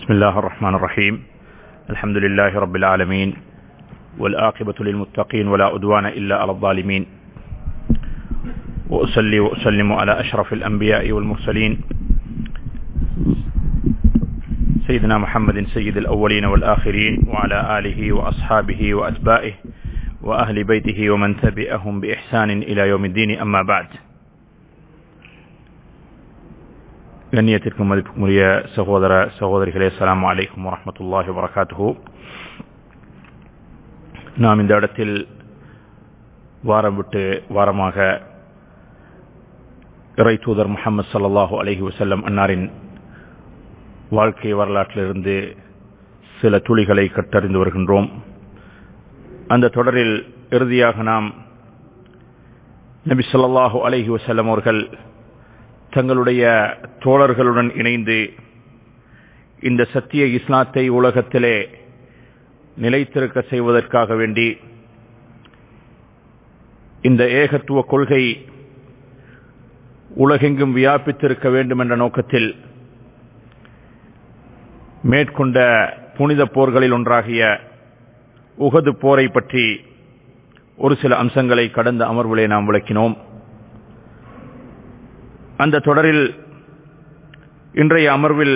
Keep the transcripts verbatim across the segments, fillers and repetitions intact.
بسم الله الرحمن الرحيم الحمد لله رب العالمين والآقبة للمتقين ولا عدوان إلا على الظالمين وأصلي وأسلم على أشرف الأنبياء والمرسلين سيدنا محمد سيد الأولين والآخرين وعلى آله وأصحابه وأتباعه وأهل بيته ومن تبعهم بإحسان إلى يوم الدين أما بعد. கண்ணியத்திற்கும் மதிப்புக்குரிய சகோதர சகோதரிகளே, அஸ்ஸலாமு அலைக்கும் வரஹ்மத்துல்லாஹி வபரகாத்துஹு. நாம் இந்த இடத்தில் வாரம் விட்டு வாரமாக இறை தூதர் முஹம்மது ஸல்லல்லாஹு அலைஹி வஸல்லம் அன்னாரின் வாழ்க்கை வரலாற்றிலிருந்து சில துளிகளை கற்றறிந்து வருகின்றோம். அந்த தொடரில் இறுதியாக நாம் நபி ஸல்லல்லாஹு அலைஹி வஸல்லம் அவர்கள் தங்களுடைய தோழர்களுடன் இணைந்து இந்த சத்திய இஸ்லாத்தை உலகத்திலே நிலைத்திருக்க செய்வதற்காக வேண்டி இந்த ஏகத்துவ கொள்கை உலகெங்கும் வியாபித்திருக்க வேண்டும் என்ற நோக்கத்தில் மேற்கொண்ட புனித போர்களில் ஒன்றாகிய உஹது போரை பற்றி ஒரு சில அம்சங்களை கடந்த அமர்விலே நாம் விளக்கினோம். அந்த தொடரில் இன்றைய அமர்வில்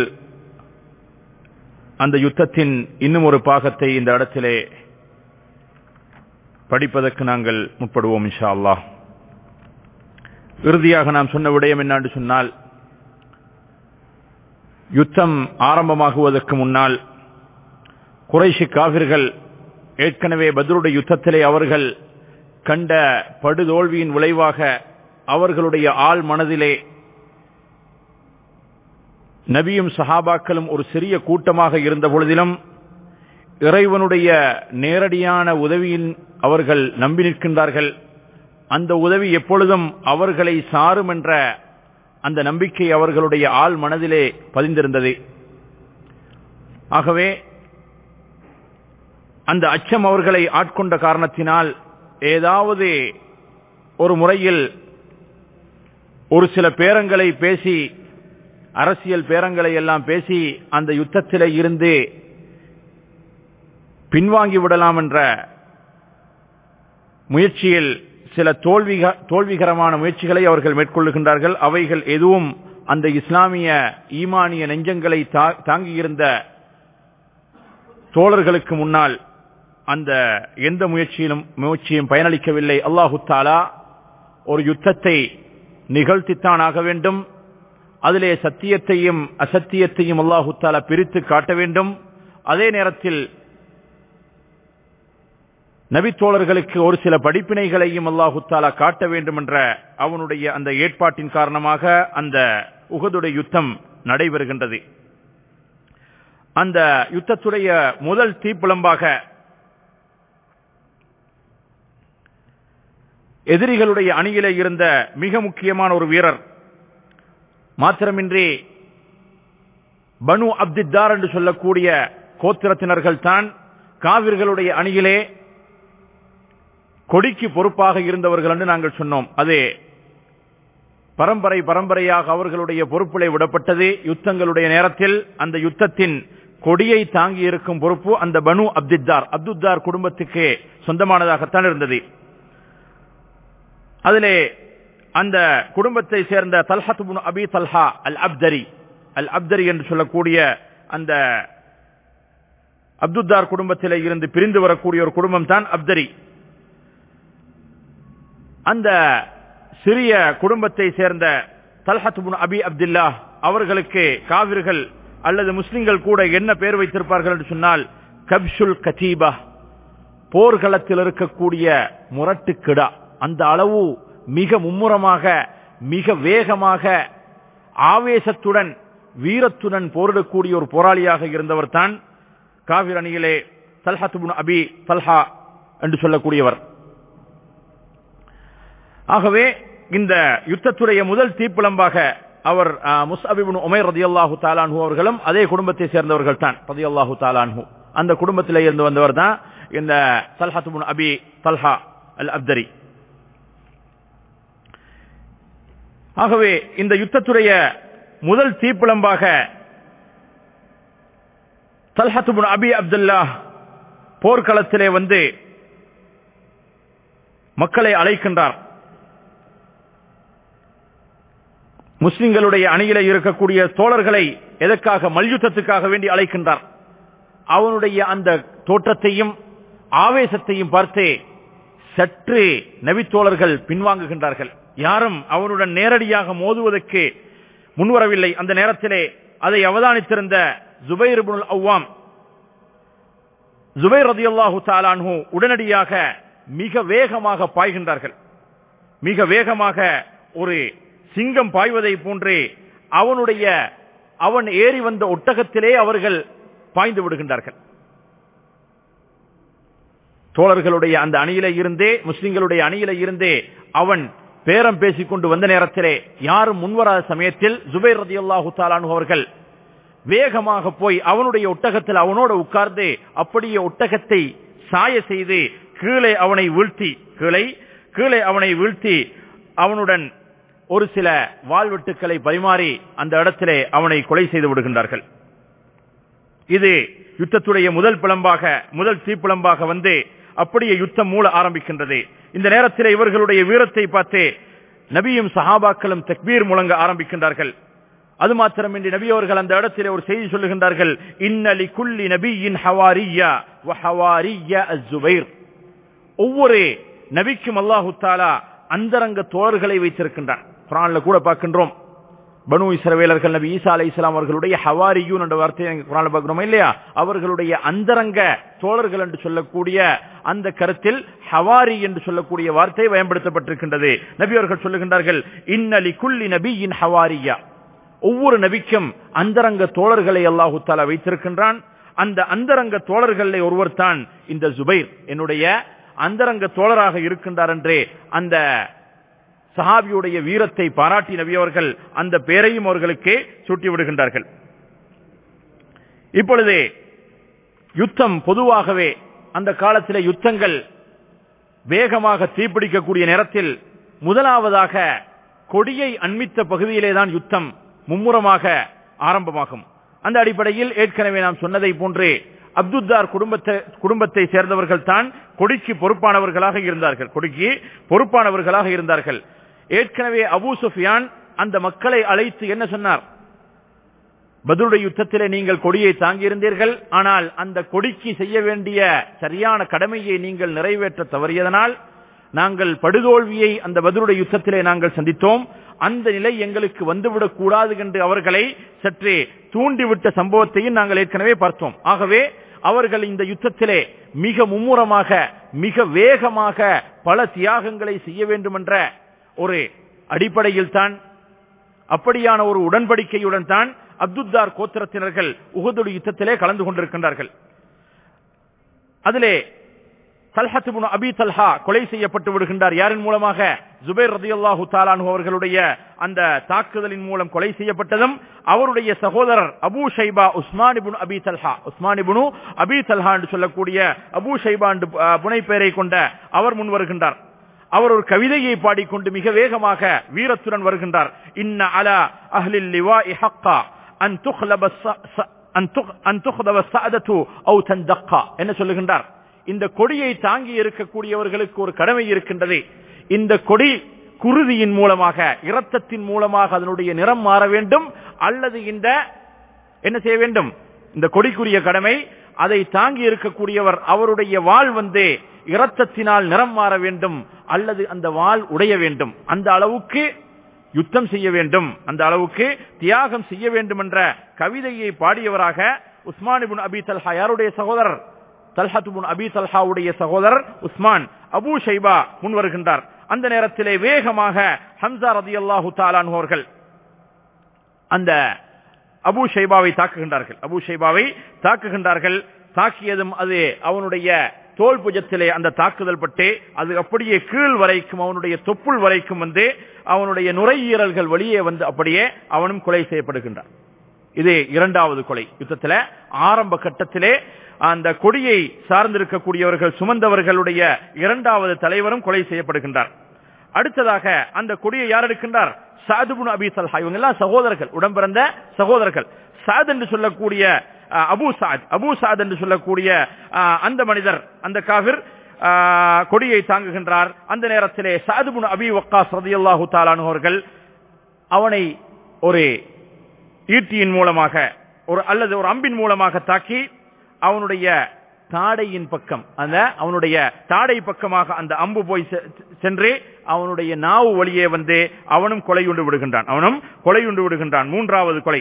அந்த யுத்தத்தின் இன்னும் ஒரு பாகத்தை இந்த இடத்திலே படிப்பதற்கு நாங்கள் முற்படுவோம் இன்ஷா அல்லாஹ். இறுதியாக நாம் சொன்ன விடயம் என்னென்று சொன்னால், யுத்தம் ஆரம்பமாகுவதற்கு முன்னால் குறைஷி காபிர்கள் ஏற்கனவே பத்ருடைய யுத்தத்திலே அவர்கள் கண்ட படுதோல்வியின் விளைவாக அவர்களுடைய ஆள் மனதிலே நபியும் சஹாபாக்களும் ஒரு சிறிய கூட்டமாக இருந்த பொழுதிலும் இறைவனுடைய நேரடியான உதவியின் அவர்கள் நம்பி நிற்கின்றார்கள். அந்த உதவி எப்பொழுதும் அவர்களை சாரும் என்ற அந்த நம்பிக்கை அவர்களுடைய ஆள் மனதிலே பதிந்திருந்தது. ஆகவே அந்த அச்சம் அவர்களை ஆட்கொண்ட காரணத்தினால் ஏதாவது ஒரு முறையில் ஒரு சில பேரங்களை பேசி, அரசியல் பேரங்களை எல்லாம் பேசி அந்த யுத்தத்திலே இருந்து பின்வாங்கி விடலாம் என்ற முயற்சியில் சில தோல்வி தோல்விகரமான முயற்சிகளை அவர்கள் மேற்கொள்ளுகின்றார்கள். அவைகள் எதுவும் அந்த இஸ்லாமிய ஈமானிய நெஞ்சங்களை தாங்கியிருந்த தோழர்களுக்கு முன்னால் அந்த எந்த முயற்சியிலும் முயற்சியும் பயனளிக்கவில்லை. அல்லாஹு தஆலா ஒரு யுத்தத்தை நிகழ்த்தித்தான் ஆக வேண்டும். அதிலே சத்தியத்தையும் அசத்தியத்தையும் அல்லாஹு தஆலா பிரித்து காட்ட வேண்டும். அதே நேரத்தில் நபி தோழர்களுக்கு ஒரு சில படிப்பினைகளையும் அல்லாஹு தஆலா காட்ட வேண்டும் என்ற அவனுடைய அந்த ஏற்பாட்டின் காரணமாக அந்த உஹதுடைய யுத்தம் நடைபெறுகின்றது. அந்த யுத்தத்துடைய முதல் தீப்பிழம்பாக எதிரிகளுடைய அணியிலே இருந்த மிக முக்கியமான ஒரு வீரர், மாத்திரமின்றி பனு அப்தித்தார் என்று சொல்லக்கூடிய கோத்திரத்தினர்கள் தான் காவிர்களுடைய அணியிலே கொடிக்கு பொறுப்பாக இருந்தவர்கள் என்று நாங்கள் சொன்னோம். அது பரம்பரை பரம்பரையாக அவர்களுடைய பொறுப்பிலே விடப்பட்டது. யுத்தங்களுடைய நேரத்தில் அந்த யுத்தத்தின் கொடியை தாங்கி இருக்கும் பொறுப்பு அந்த பனு அப்தித்தார் அப்துத்தார் குடும்பத்துக்கு சொந்தமானதாகத்தான் இருந்தது. அதிலே அந்த குடும்பத்தை சேர்ந்த தல்ஹத் இப்னு அபி தல்ஹா அல் அப்தரி அல் அப்தரி என்று சொல்லக்கூடிய அந்த அப்துத்தார் குடும்பத்திலே இருந்து பிரிந்து வரக்கூடிய ஒரு குடும்பம் தான் அப்தரி. அந்த சிறிய குடும்பத்தை சேர்ந்த தல்ஹத் இப்னு அபி அப்துல்லா அவர்களுக்கு காவிர்கள் அல்லது முஸ்லிம்கள் கூட என்ன பெயர் வைத்திருப்பார்கள் என்று சொன்னால், கப்ஷுல் கதீபா, போர்களத்தில் இருக்கக்கூடிய முரட்டுக்கிடா. அந்த அளவு மிக மும்முரமாக மிக வேகமாக ஆவேசத்துடன் வீரத்துடன் போரிடக்கூடிய ஒரு போராளியாக இருந்தவர் தான் காவிர் அணியிலே தல்ஹத் இப்னு அபி தல்ஹா என்று சொல்லக்கூடியவர். ஆகவே இந்த யுத்தத்துடைய முதல் தீப்பிழம்பாக அவர் முஸ்அப் இப்னு உமைர் ரலியல்லாஹு தஆலா அன்ஹு அவர்களும் அதே குடும்பத்தை சேர்ந்தவர்கள் தான் ரலியல்லாஹு தஆலா அன்ஹு. அந்த குடும்பத்திலே இருந்து வந்தவர் தான் இந்த தல்ஹத் இப்னு அபி தல்ஹா அல் அப்தரி. ஆகவே இந்த யுத்தத்துடைய முதல் தீப்பிழம்பாக தல்ஹத் இப்னு அபி அப்துல்லாஹ் போர்க்களத்திலே வந்து மக்களை அழைக்கின்றார். முஸ்லிம்களுடைய அணியிலே இருக்கக்கூடிய தோழர்களை எதற்காக? மல்யுத்தத்துக்காக வேண்டி அழைக்கின்றார். அவனுடைய அந்த தோற்றத்தையும் ஆவேசத்தையும் பார்த்தே சற்று நபித்தோழர்கள் பின்வாங்குகின்றார்கள். யாரும் அவனுடன் நேரடியாக மோதுவதற்கு முன்வரவில்லை. அந்த நேரத்திலே அதை அவதானித்திருந்த ஜுபைர் இப்னுல் அவ்வாம், ஜுபைர் ரலியல்லாஹு தஆலா அன்ஹு உடனடியாக மிக வேகமாக பாய்கின்றார்கள். மிக வேகமாக ஒரு சிங்கம் பாய்வதை போன்றே அவனுடைய அவன் ஏறி வந்த ஒட்டகத்திலே அவர்கள் பாய்ந்து விடுகின்றார்கள். தோழர்களுடைய அந்த அணியில இருந்தே, முஸ்லிம்களுடைய அணியில இருந்தே அவன் பேரம் பேசிக் கொண்டு வந்த நேரத்திலே யாரும் முன்வராத சமயத்தில் ஜுபைர் ரலியல்லாஹு தஆலா அன்ஹு அவர்கள் வேகமாக போய் அவனுடைய ஒட்டகத்தில் அவனோடு உட்கார்ந்து அப்படியே ஒட்டகத்தை சாய செய்து கீழே அவனை வீழ்த்தி கீழே கீழே அவனை வீழ்த்தி அவனுடன் ஒரு சில வாள்வெட்டுக்களை பரிமாறி அந்த இடத்திலே அவனை கொலை செய்து விடுகின்றார்கள். இது யுத்தத்துடைய முதல் பிளம்பாக முதல் தீப்பிளம்பாக வந்து அப்படியே யுத்தம் மூல ஆரம்பிக்கின்றது. இந்த நேரத்தில் இவர்களுடைய வீரத்தை பார்த்து நபியும் சஹாபாக்களும் தக்பீர் முழங்க ஆரம்பிக்கின்றார்கள். அது மாத்திரமின்றி நபி அவர்கள் அந்த இடத்திலே ஒரு செய்தி சொல்லுகின்றார்கள், இன்னலி குல்லி நபியின் ஹவாரியா வ ஹவாரியா அஸ்-ஜுபைர். ஒவ்வொரு நபிக்கும் அல்லாஹு தஆலா அந்தரங்க தோழர்களை வைத்திருக்கின்றான். குர்ஆன்ல கூட பார்க்கின்றோம், பனு இஸ்ரவேலர்கள் நபி ஈசா அலைஹிஸ்ஸலாம் அவர்களுடைய ஹவாரியூன் என்ற வார்த்தையை குர்ஆன்ல பார்க்கிறோம் இல்லையா? அவர்களுடைய அந்தரங்க தோழர்கள் என்று சொல்லக்கூடிய அந்த கருத்தில் ஹவாரி என்று சொல்லக்கூடிய வார்த்தை பயன்படுத்தப்பட்டிருக்கின்றது. நபி அவர்கள் சொல்லுகின்றார்கள், இன்னலி குல்லி நபியின் ஹவாரியா. ஒவ்வொரு நபிக்கும் அந்தரங்க தோழர்களை அல்லாஹு தஆலா வைத்திருக்கின்றான். அந்த அந்தரங்க தோழர்களை ஒருவர் தான் இந்த ஜுபைர், என்னுடைய அந்தரங்க தோழராக இருக்கின்றார் என்றே அந்த சஹாபியுடைய வீரத்தை பாராட்டி நபி அவர்கள் அந்த பெயரையும் அவர்களுக்கு சூட்டி விடுகின்றார்கள். இப்பொழுது யுத்தம் பொதுவாகவே அந்த காலத்திலே யுத்தங்கள் வேகமாக தீப்பிடிக்கக்கூடிய நேரத்தில் முதலாவதாக கொடியை அண்மித்த பகுதியிலே தான் யுத்தம் மும்முரமாக ஆரம்பமாகும். அந்த அடிப்படையில் ஏற்கனவே நாம் சொன்னதை போன்றே அப்துத்தார் குடும்பத்தை குடும்பத்தை சேர்ந்தவர்கள் தான் கொடிக்கு பொறுப்பானவர்களாக இருந்தார்கள் கொடிக்கு பொறுப்பானவர்களாக இருந்தார்கள். ஏற்கனவே அபூ சுஃபியான் அந்த மக்களை அழைத்து என்ன சொன்னார்? பத்ருடைய யுத்தத்திலே நீங்கள் கொடியை தாங்கியிருந்தீர்கள், ஆனால் அந்த கொடிக்கு செய்ய வேண்டிய சரியான கடமையை நீங்கள் நிறைவேற்ற தவறியதனால் நாங்கள் படுதோல்வியை அந்த பத்ருடைய யுத்தத்திலே நாங்கள் சந்தித்தோம். அந்த நிலை எங்களுக்கு வந்துவிடக் கூடாது என்று அவர்களை சற்றே தூண்டிவிட்ட சம்பவத்தையும் நாங்கள் ஏற்கனவே பார்த்தோம். ஆகவே அவர்கள் இந்த யுத்தத்திலே மிக மும்முரமாக மிக வேகமாக பல தியாகங்களை செய்ய வேண்டும் என்ற ஒரு அடிப்படையில் தான், அப்படியான ஒரு உடன்படிக்கையுடன் தான் அப்துத்தார் கோத்திரத்தினர்கள் உஹதுடைய யுத்தத்திலே கலந்து கொண்டிருக்கின்றார்கள். அதிலே தல்ஹத் இப்னு அபி தல்ஹா கொலை செய்யப்பட்டு விடுகின்றார். யாரின் மூலமாக? ஜுபைர் ரலியல்லாஹு தஆலா அன்ஹு அவர்களுடைய அந்த தாக்குதலின் மூலம் கொலை செய்யப்பட்டதும் அவருடைய சகோதரர் Abu Shaiba Usman ibn Abi Talha Usman ibn Abi Talha என்று சொல்லக்கூடிய அபூ ஷைபா என்று புனை பெயரை கொண்ட அவர் முன் வருகின்றார். அவர் ஒரு கவிதையை பாடிக்கொண்டு மிக வேகமாக வீரத்துடன் வருகின்றார். இன்ன அலா அஹ்லில் லிவாஇ ஹக்கா அன் துக்லப அன் துக்லப ஸஅதது அவ் தன்தக்கா என்ன சொல்லுகின்றார்? இந்த கொடியை தாங்கி இருக்கக்கூடியவர்களுக்கு ஒரு கடமை இருக்கின்றது. இந்த கொடி குருதியின் மூலமாக இரத்தத்தின் மூலமாக அதனுடைய நிறம் மாற வேண்டும், அல்லது இந்த என்ன செய்ய வேண்டும்? இந்த கொடிக்குரிய கடமை, அதை தாங்கி இருக்கக்கூடியவர் அவருடைய வாள் வந்து இரத்தத்தினால் நிறம் மாற வேண்டும், அல்லது அந்த வாள் உடைய வேண்டும். அந்த அளவுக்கு யுத்தம் செய்ய வேண்டும், அந்த அளவுக்கு தியாகம் செய்ய வேண்டும் என்ற கவிதையை பாடியவராக உஸ்மான் இப்னு அபி தல்ஹா, யாருடைய சகோதரர்? தல்ஹத் இப்னு அபி தல்ஹாவுடைய சகோதரர் உஸ்மான் அபூ ஷைபா முன் வருகின்றார். அந்த நேரத்திலே வேகமாக ஹம்சா ரலியல்லாஹு தஆலா அன்ஹு அவர்கள் அந்த அபூ ஷைபாவை தாக்குகின்றார்கள். அபூ ஷைபாவை தாக்குகின்றார்கள். தாக்கியதும் அது அவனுடைய தோல் புஜத்திலே அந்த தாக்குதல் பட்டு அது அப்படியே கீழ் வரைக்கும் அவனுடைய தொப்புள் வரைக்கும் வந்து அவனுடைய நுரையீரல்கள் வெளியே வந்து அப்படியே அவனும் கொலை செய்யப்படுகின்றான். இது இரண்டாவது கொலை. யுத்தத்திலே ஆரம்ப கட்டத்திலே அந்த கொடியை சார்ந்திருக்கக்கூடியவர்கள் சுமந்தவர்களுடைய இரண்டாவது தலைவரும் கொலை செய்யப்படுகின்றார். அடுத்ததாக அந்த கொடியை யார் எடுக்கின்றார்? சஅத் இப்னு அபி தல்ஹா. இவங்க எல்லாம் சகோதரர்கள், உடன்பிறந்த சகோதரர்கள். சஅத் என்று சொல்லக்கூடிய அபூ சஅத் அபூ சஅத் என்று சொல்லக்கூடிய அந்த மனிதர், அந்த காஃபிர் கொடியை தாங்குகின்றார். அந்த நேரத்திலே சஅத் இப்னு அபீ வக்காஸ் ரலியல்லாஹு தஆலா அன்ஹு அவர்கள் அவனை ஒரு ஈட்டியின் மூலமாக ஒரு அல்லது ஒரு அம்பின் மூலமாக தாக்கி அவனுடைய தாடையின் பக்கம், அந்த அவனுடைய தாடை பக்கமாக அந்த அம்பு போய் சென்று அவனுடைய நாவு வழியே வந்து அவனும் கொலையுண்டு விடுகின்றான் அவனும் கொலையுண்டு விடுகின்றான் மூன்றாவது கொலை.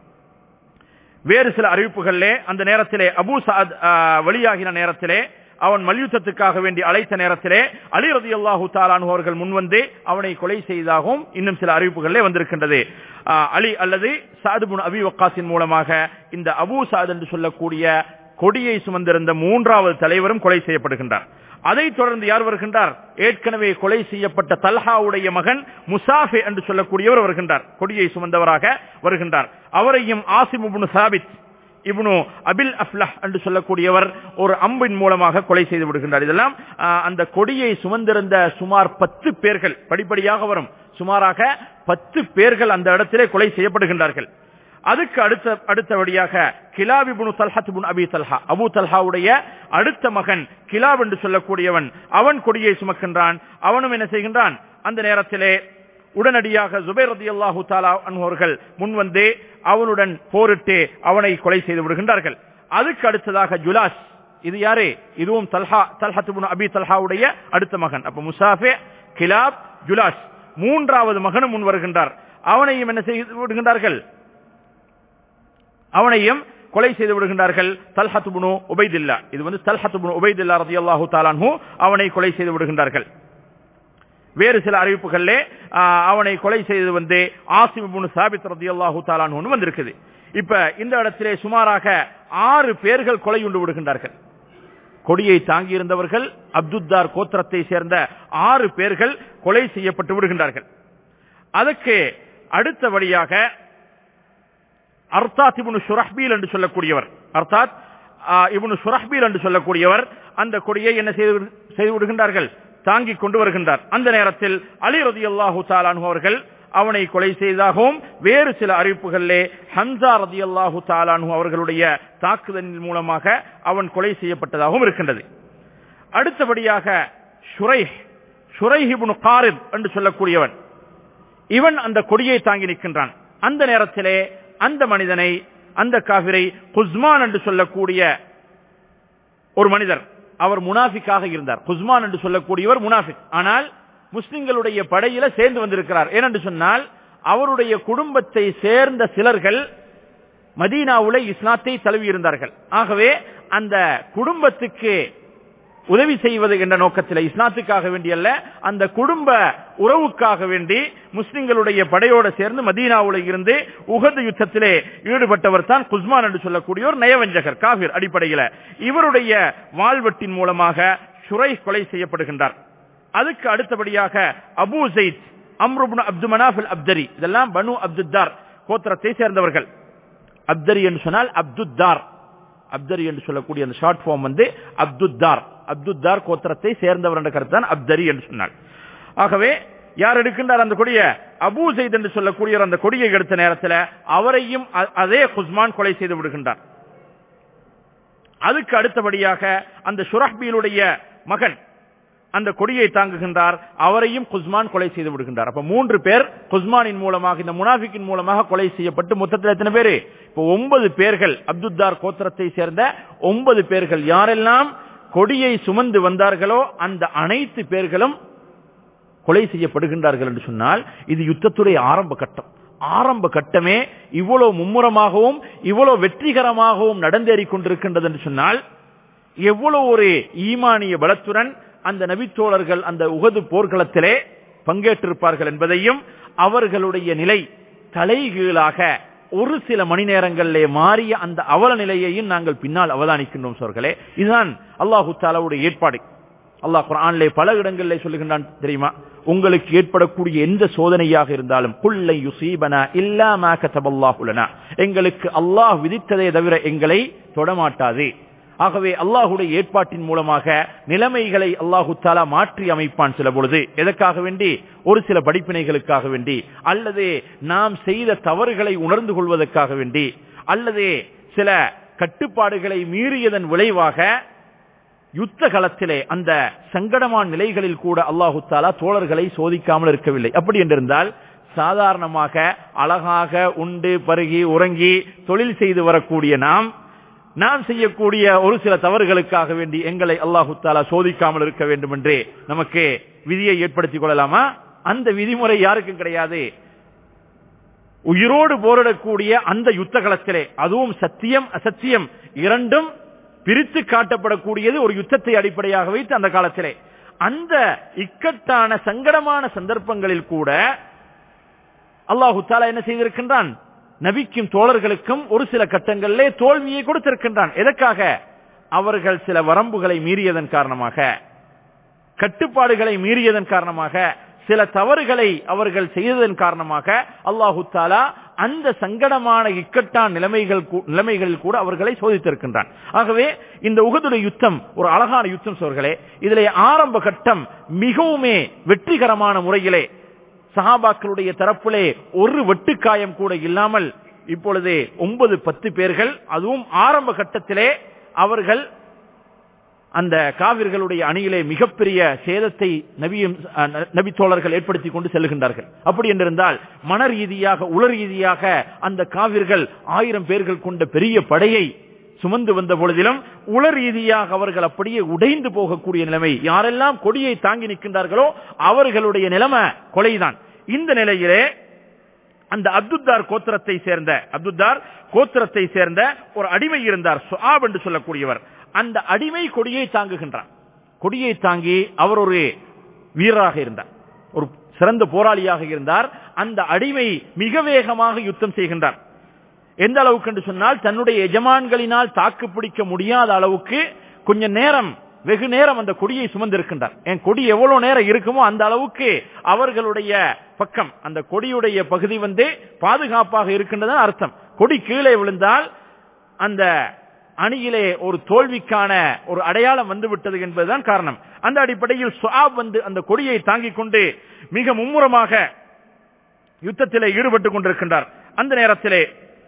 வேறு சில அறிவிப்புகளிலே அந்த நேரத்திலே அபூ சஅத் வெளியாகின நேரத்திலே அவன் மல்யுத்தத்துக்காக வேண்டி அழைத்த நேரத்திலே அலி ரலியல்லாஹு தஆலா அன்ஹு அவர்கள் முன்வந்து அவனை கொலை செய்ததாகவும் இன்னும் சில அறிவிப்புகளிலே வந்திருக்கின்றது. அலி அல்லது சஅத் இப்னு அபீ வக்காஸின் மூலமாக இந்த அபூ சஅத் என்று சொல்லக்கூடிய கொடியை சுமந்திருந்த மூன்றாவது தலைவரும் கொலை செய்யப்படுகின்றார். அதைத் தொடர்ந்து யார் வருகின்றார்? ஏற்கனவே கொலை செய்யப்பட்ட தல்ஹாவுடைய மகன் முசாஃபி என்று சொல்லக்கூடியவர் வருகின்றார், கொடியை சுமந்தவராக வருகின்றார். அவரையும் ஆசிம் இப்னு சாபித் இப்னு அபில் அஃப்லஹ் என்று சொல்லக்கூடியவர் ஒரு அம்பின் மூலமாக கொலை செய்து விடுகின்றார். இதெல்லாம் அந்த கொடியை சுமந்திருந்த சுமார் பத்து பேர்கள், படிப்படியாக வரும், சுமாராக பத்து பேர்கள் அந்த இடத்திலே கொலை செய்யப்படுகின்றார்கள். அதுக்கு அடுத்த அடுத்தபடியாக கிலாப் இப்னு தல்ஹத் இப்னு அபீ தல்ஹா, அபூ தல்ஹாவுடைய அடுத்த மகன் கிலாப் என்று சொல்லக்கூடியவன், அவன் கொடியை சுமக்கின்றான். அவனும் என்ன செய்கின்றான்? அந்த நேரத்திலே உடனடியாக ஜுபைர் ரலியல்லாஹு தஆலா அன்ஹு அவர்கள் முன்வந்து அவனுடன் போரிட்டு அவனை கொலை செய்து விடுகின்றார்கள். அதுக்கு அடுத்ததாக ஜுலாஸ், இது யாரு? இதுவும் தல்ஹா தல்ஹத் இப்னு அபீ தல்ஹாவுடைய அடுத்த மகன். அப்ப முசாஃபி, கிலாப், ஜுலாஸ், மூன்றாவது மகனும் முன் வருகின்றார். அவனையும் என்ன செய்து விடுகின்றார்கள்? அவனையும் கொலை செய்து விடுகின்றார்கள். தல்ஹத் இப்னு உபைதுல்லா, இது வந்து தல்ஹத் இப்னு உபைதுல்லா ரலியல்லாஹு தஆலா அன்ஹு அவனை கொலை செய்து விடுகின்றார்கள். வேறு சில அறிவிப்புகளிலே அவனை கொலை செய்து வந்து ஆசிம் இப்னு சாபித் ரலியல்லாஹு தஆலா அன்ஹு வந்திருக்குது. இப்ப இந்த இடத்திலே சுமாராக ஆறு பேர்கள் கொலையுண்டு விடுகின்றார்கள். கொடியை தாங்கி இருந்தவர்கள் அப்துத்தார் கோத்திரத்தை சேர்ந்த ஆறு பேர்கள் கொலை செய்யப்பட்டு விடுகின்றார்கள். அதற்கு அடுத்தபடியாக அர்தாத் இப்னு ஷுரஹ்பீல் என்று சொல்லக்கூடியவர், அர்தாத் இப்னு ஷுரஹ்பீல் என்று சொல்லக்கூடியவர் அந்த கொடியை என்ன செய்து விடுகின்றார்கள்? தாங்கிக் கொண்டு வருகின்றார். அந்த நேரத்தில் அலி ரலியல்லாஹு தஆலா அன்ஹு அவர்கள் அவனை கொலை செய்ததாகவும் வேறு சில அறிவிப்புகளிலே ஹம்சா ரலியல்லாஹு தஆலா அன்ஹு அவர்களுடைய தாக்குதலின் மூலமாக அவன் கொலை செய்யப்பட்டதாகவும் இருக்கின்றது. அடுத்தபடியாக ஷுரைஹ் ஷுரைஹ் இப்னு காரிப் என்று சொல்லக்கூடியவன், இவன் அந்த கொடியை தாங்கி நிற்கின்றான். அந்த நேரத்திலே அந்த மனிதனை, அந்த காஃபிரை குஸ்மான் என்று சொல்லக்கூடிய ஒரு மனிதர், அவர் முனாஃபிக்காக இருந்தார். குஸ்மான் என்று சொல்லக்கூடியவர் முனாஃபிக், ஆனால் முஸ்லிம்களுடைய படையில சேர்ந்து வந்திருக்கிறார். ஏனென்று சொன்னால் அவருடைய குடும்பத்தை சேர்ந்த சிலர்கள் மதீனாவுல இஸ்லாத்தை தழுவி இருந்தார்கள். ஆகவே அந்த குடும்பத்துக்கு உதவி செய்வது என்ற நோக்கத்தில், இஸ்லாத்துக்காக வேண்டி அல்ல, அந்த குடும்ப உறவுக்காக வேண்டி முஸ்லிம்களுடைய படையோடு சேர்ந்து மதீனாவுல இருந்து உஹது யுத்தத்திலே ஈடுபட்டவர் தான் குஸ்மான் என்று சொல்லக்கூடிய ஒரு நயவஞ்சகர், காஃபிர் அடிப்படையில். இவருடைய வாழ்வெட்டின் மூலமாக ஷுரைஹ் கொலை செய்யப்படுகின்றார். அதுக்கு அடுத்தபடியாக Abu Zaid, Amr ibn Abd Manaf al Abdari, இதெல்லாம் பனு அப்துத்தார் கோத்திரத்தை சேர்ந்தவர்கள். அப்தரி என்று சொன்னால் அப்துத்தார், அப்தரி என்று சொல்லக்கூடிய அந்த ஷார்ட் ஃபார்ம் வந்து அப்துத்தார், அப்துத்தார் கோத்திரத்தை சேர்ந்தவர் என்ற கருத்தான் அப்தரி என்று சொன்னார். ஆகவே யார் எடுக்கின்றார் அந்த கொடியை? அபூ ஸைத் என்று சொல்லக்கூடிய அந்த கொடியை எடுத்த நேரத்தில் அவரையும் அதே குஸ்மான் கொலை செய்து விடுகின்றார். அதுக்கு அடுத்தபடியாக அந்த ஷுரஹ்பீலுடைய மகன் அந்த கொடியை தாங்குகின்றார், அவரையும் குஸ்மான் கொலை செய்து விடுகின்றார். அப்ப மூன்று பேர் குஸ்மானின் மூலமாக, இந்த முனாஃபிக்கின் மூலமாக கொலை செய்யப்பட்டு மொத்தத்தில் எத்தனை பேரு? இப்போ ஒன்பது பேர்கள், அப்துத்தார் கோத்திரத்தை சேர்ந்த ஒன்பது பேர்கள். யாரெல்லாம் கொடியை சுமந்து வந்தார்களோ அந்த அனைத்து பேர்களும் கொலை செய்யப்படுகின்றார்கள் என்று சொன்னால் இது யுத்தத்துடைய ஆரம்ப கட்டம். ஆரம்ப கட்டமே இவ்வளவு மும்முரமாகவும் இவ்வளவு வெற்றிகரமாகவும் நடந்தேறிக் கொண்டிருக்கின்றது என்று சொன்னால் எவ்வளவு ஒரு ஈமானிய பலத்துடன் அந்த நபித்தோழர்கள் அந்த உஹது போர்க்களத்திலே பங்கேற்றிருப்பார்கள் என்பதையும், அவர்களுடைய நிலை தலைகீழாக ஒரு சில மணி நேரங்களிலே மாறிய அந்த அவல நிலையையும் நாங்கள் பின்னால் அவதானிக்கின்றோம் சோர்களே. இதுதான் அல்லாஹு தஆலாவுடைய ஏற்பாடு. அல்லாஹ் குர்ஆனிலே பல இடங்களிலே சொல்லுகின்றான் தெரியுமா? உங்களுக்கு ஏற்படக்கூடிய எந்த சோதனையாக இருந்தாலும் குல்லை யுஸீபனா இல்லா மா கதபல்லாஹு லனா, எங்களுக்கு அல்லாஹ் விதித்ததை தவிர எங்களை தொடமாட்டாது. ஆகவே அல்லாஹுடைய ஏற்பாட்டின் மூலமாக நிலைமைகளை அல்லாஹு தஆலா மாற்றி அமைப்பான். சில பொழுது எதற்காக வேண்டி? ஒரு சில படிப்பினைகளுக்காக வேண்டி, அல்லது நாம் செய்த தவறுகளை உணர்ந்து கொள்வதற்காக வேண்டி, அல்லது சில கட்டுப்பாடுகளை மீறியதன் விளைவாக யுத்த களத்திலே அந்த சங்கடமான நிலைகளில் கூட அல்லாஹு தஆலா தோழர்களை சோதிக்காமல் இருக்கவில்லை. அப்படி என்றிருந்தால் சாதாரணமாக அழகாக உண்டு பருகி உறங்கி தொழில் செய்து வரக்கூடிய நாம் நாம் செய்யக்கூடிய ஒரு சில தவறுகளுக்காக வேண்டி எங்களை அல்லாஹு தஆலா சோதிக்காமல் இருக்க வேண்டும் என்று நமக்கு விதியை ஏற்படுத்திக் கொள்ளலாமா? அந்த விதிமுறை யாருக்கும் கிடையாது. உயிரோடு போரிடக்கூடிய அந்த யுத்த களத்திலே, அதுவும் சத்தியம் அசத்தியம் இரண்டும் பிரித்து காட்டப்படக்கூடியது ஒரு யுத்தத்தை அடிப்படையாக வைத்து அந்த காலத்திலே, அந்த இக்கட்டான சங்கடமான சந்தர்ப்பங்களில் கூட அல்லாஹு தஆலா என்ன செய்திருக்கின்றான்? நபிக்கும் தோழர்களுக்கும் ஒரு சில கட்டங்களிலே தோல்வியை கொடுத்திருக்கின்றான். எதற்காக? அவர்கள் சில வரம்புகளை மீறியதன் காரணமாக, கட்டுப்பாடுகளை மீறியதன் காரணமாக, சில தவறுகளை அவர்கள் செய்ததன் காரணமாக அல்லாஹு தஆலா அந்த சங்கடமான இக்கட்டான நிலைமைகள் நிலைமைகளில் கூட அவர்களை சோதித்திருக்கின்றான். ஆகவே இந்த உஹதுடைய யுத்தம் ஒரு அழகான யுத்தம் சோர்களே. இதிலே ஆரம்ப கட்டம் மிகவும் வெற்றிகரமான முறையிலே சஹாபாக்களுடைய தரப்பிலே ஒரு வெட்டுக்காயம் கூட இல்லாமல் இப்பொழுது ஒன்பது பத்து பேர்கள், அதுவும் ஆரம்ப கட்டத்திலே அவர்கள் அந்த காவிர்களுடைய அணியிலே மிகப்பெரிய சேதத்தை நபியும் நபி தோழர்கள் ஏற்படுத்திக் கொண்டு செல்கின்றார்கள். அப்படி என்றிருந்தால் மன ரீதியாக உள ரீதியாக அந்த காவிர்கள் ஆயிரம் பேர்கள் கொண்ட பெரிய படையை சுமந்து வந்த பொழுதிலும் உள ரீதியாக அவர்கள் அப்படியே உடைந்து போகக்கூடிய நிலைமை. யாரெல்லாம் கொடியை தாங்கி நிற்கின்றார்களோ அவர்களுடைய நிலைமை கொலைதான். இந்த நிலையிலே அந்த அப்துத்தார் கோத்திரத்தை சேர்ந்த அப்துத்தார் கோத்திரத்தை சேர்ந்த ஒரு அடிமை இருந்தார், சுஆப் என்று சொல்லக்கூடியவர். அந்த அடிமை கொடியை தாங்குகின்றார். கொடியை தாங்கி அவர் ஒரு வீரராக இருந்தார், ஒரு சிறந்த போராளியாக இருந்தார். அந்த அடிமை மிக வேகமாக யுத்தம் செய்கின்றார். எந்த அளவுக்கு என்று சொன்னால், தன்னுடைய எஜமான்களினால் தாக்கு பிடிக்க முடியாத அளவுக்கு கொஞ்ச நேரம் வெகு நேரம் அந்த கொடியை சுமந்திருக்கின்றார். என் கொடி எவ்வளவு நேரம் இருக்குமோ அந்த அளவுக்கு அவர்களுடைய பக்கம் அந்த கொடியுடைய பகுதி வந்து பாதுகாப்பாக இருக்கின்றது அர்த்தம். கொடி கீழே விழுந்தால் அந்த அணியிலே ஒரு தோல்விக்கான ஒரு அடையாளம் வந்து விட்டது என்பதுதான் காரணம். அந்த அடிப்படையில் சுஆப் வந்து அந்த கொடியை தாங்கிக் கொண்டு மிக மும்முரமாக யுத்தத்திலே ஈடுபட்டுக் கொண்டிருக்கின்றார். அந்த நேரத்திலே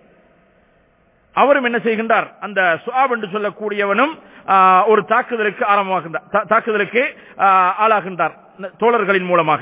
அவரும் என்ன செய்கின்றார்? அந்த சுஆப் என்று சொல்லக்கூடியவனும் ஒரு தாக்குதலுக்கு ஆரம்பமாகின்றார், தாக்குதலுக்கு ஆளாகின்றார் தோழர்களின் மூலமாக.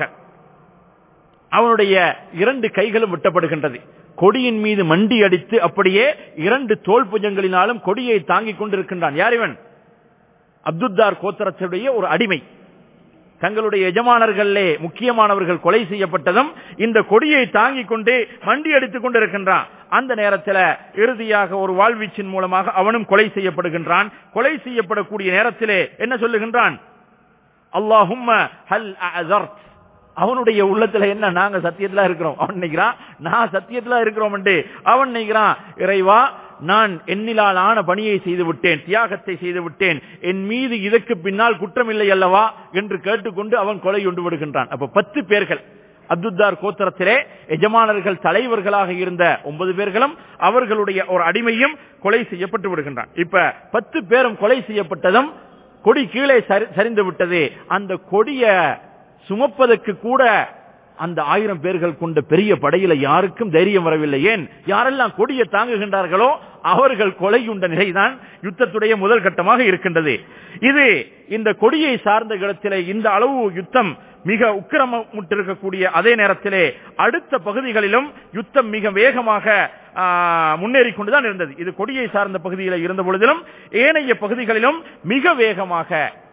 அவனுடைய இரண்டு கைகளும் வெட்டப்படுகின்றது. கொடியின் மீது மண்டி அடித்து அப்படியே இரண்டு தோல் புஜங்களினாலும் கொடியை தாங்கிக் கொண்டிருக்கின்றான். யார் இவன்? அப்துத்தார் கோத்திரத்துடைய ஒரு அடிமை. தங்களுடைய எஜமானர்களே முக்கியமானவர்கள் கொலை செய்யப்பட்டதும் இந்த கொடியை தாங்கிக் கொண்டு மண்டி அடித்துக் கொண்டிருக்கின்றான். அந்த நேரத்தில் இறுதியாக ஒரு வாழ்வீச்சின் மூலமாக அவனும் கொலை செய்யப்படுகின்றான். கொலை செய்யப்படக்கூடிய நேரத்திலே என்ன சொல்லுகின்றான்? அல்லாஹும்ம ஹல் அஅஸர்த். அவனுடைய உள்ளத்துல என்ன, நாங்க சத்தியத்துல இருக்கிறோம். அவன் நினைக்கிறான் நான் சத்தியத்துல இருக்கிறோம் என்று. அவன் நினைக்கிறான், இறைவா நான் என்னிலால் ஆன பணியை செய்து விட்டேன், தியாகத்தை செய்து விட்டேன், என் மீது இதற்கு பின்னால் குற்றம் இல்லை அல்லவா என்று கேட்டுக்கொண்டு அவன் கொலை கொண்டு விடுகின்றான். அப்ப பத்து பேர்கள் அப்துத்தார் கோத்திரத்திலே எஜமானர்கள் தலைவர்களாக இருந்த ஒன்பது பேர்களும் அவர்களுடைய ஒரு அடிமையும் கொலை செய்யப்பட்டு விடுகின்றான். இப்ப பத்து பேரும் கொலை செய்யப்பட்டதும் கொடி கீழே சரிந்து விட்டது. அந்த கொடிய சுமப்பதற்கு கூட அந்த ஆயிரம் பேர்கள் கொண்ட பெரிய படையில யாருக்கும் தைரியம் வரவில்லை. ஏன்? யாரெல்லாம் கொடியை தாங்குகின்றார்களோ அவர்கள் கொலை உண்ட நிலைதான் யுத்தத்துடைய முதல் கட்டமாக இருக்கின்றது. இது இந்த கொடியை சார்ந்த இடத்திலே இந்த அளவு யுத்தம் மிக உக்கிரமிட்டிருக்கக்கூடிய அதே நேரத்திலே அடுத்த பகுதிகளிலும் யுத்தம் மிக வேகமாக முன்னேறி கொண்டுதான் இருந்தது. இது கொடியை சார்ந்த பகுதியில் இருந்த பொழுதிலும் ஏனைய பகுதிகளிலும் மிக வேகமாக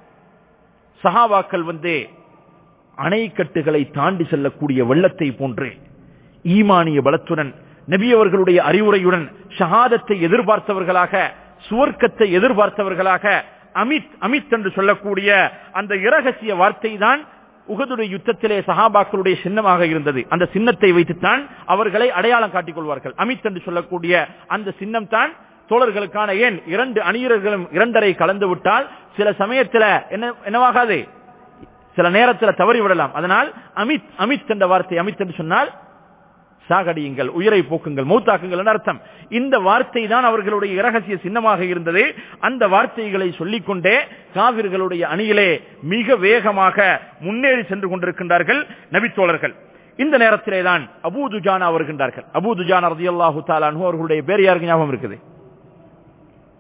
சஹாபாக்கள் வந்து அணைக்கட்டுகளை தாண்டி செல்லக்கூடிய வெள்ளத்தை போன்று ஈமானிய பலத்துடன் நபி அவர்களுடைய அறிவுரையுடன் ஷஹாதத்தை எதிர்பார்த்தவர்களாக, சுவர்க்கத்தை எதிர்பார்த்தவர்களாக, அமித் அமித் என்று சொல்லக்கூடிய அந்த இரகசிய வார்த்தை தான் உஹதுடைய யுத்தத்திலே சஹாபாக்களுடைய சின்னமாக இருந்தது. அந்த சின்னத்தை வைத்துத்தான் அவர்களை அடையாளம் காட்டிக் கொள்வார்கள். அமித் என்று சொல்லக்கூடிய அந்த சின்னம் தான் தோழர்களுக்கான. ஏன்? இரண்டு அணியர்களும் இரண்டரை கலந்து விட்டால் சில சமயத்தில் என்ன என்னவாகாது, சில நேரத்தில் தவறி விடலாம். அதனால் அமித் அமித் என்ற வார்த்தை, அமித் என்று சொன்னால் சாகடியுங்கள், உயிரை போக்குங்கள், மௌத்தாக்குங்கள் என்ற அர்த்தம். இந்த வார்த்தை தான் அவர்களுடைய இரகசிய சின்னமாக இருந்தது. அந்த வார்த்தைகளை சொல்லிக்கொண்டே காவிர்களுடைய அணியிலே மிக வேகமாக முன்னேறி சென்று கொண்டிருக்கின்றார்கள் நபித்தோழர்கள். இந்த நேரத்திலே தான் அபூ துஜானா வருகின்றார்கள். அபூ துஜானா ரலியல்லாஹு தஆலா அன்ஹு அவர்களுடைய பேர் யாருக்கு ஞாபகம் இருக்குது?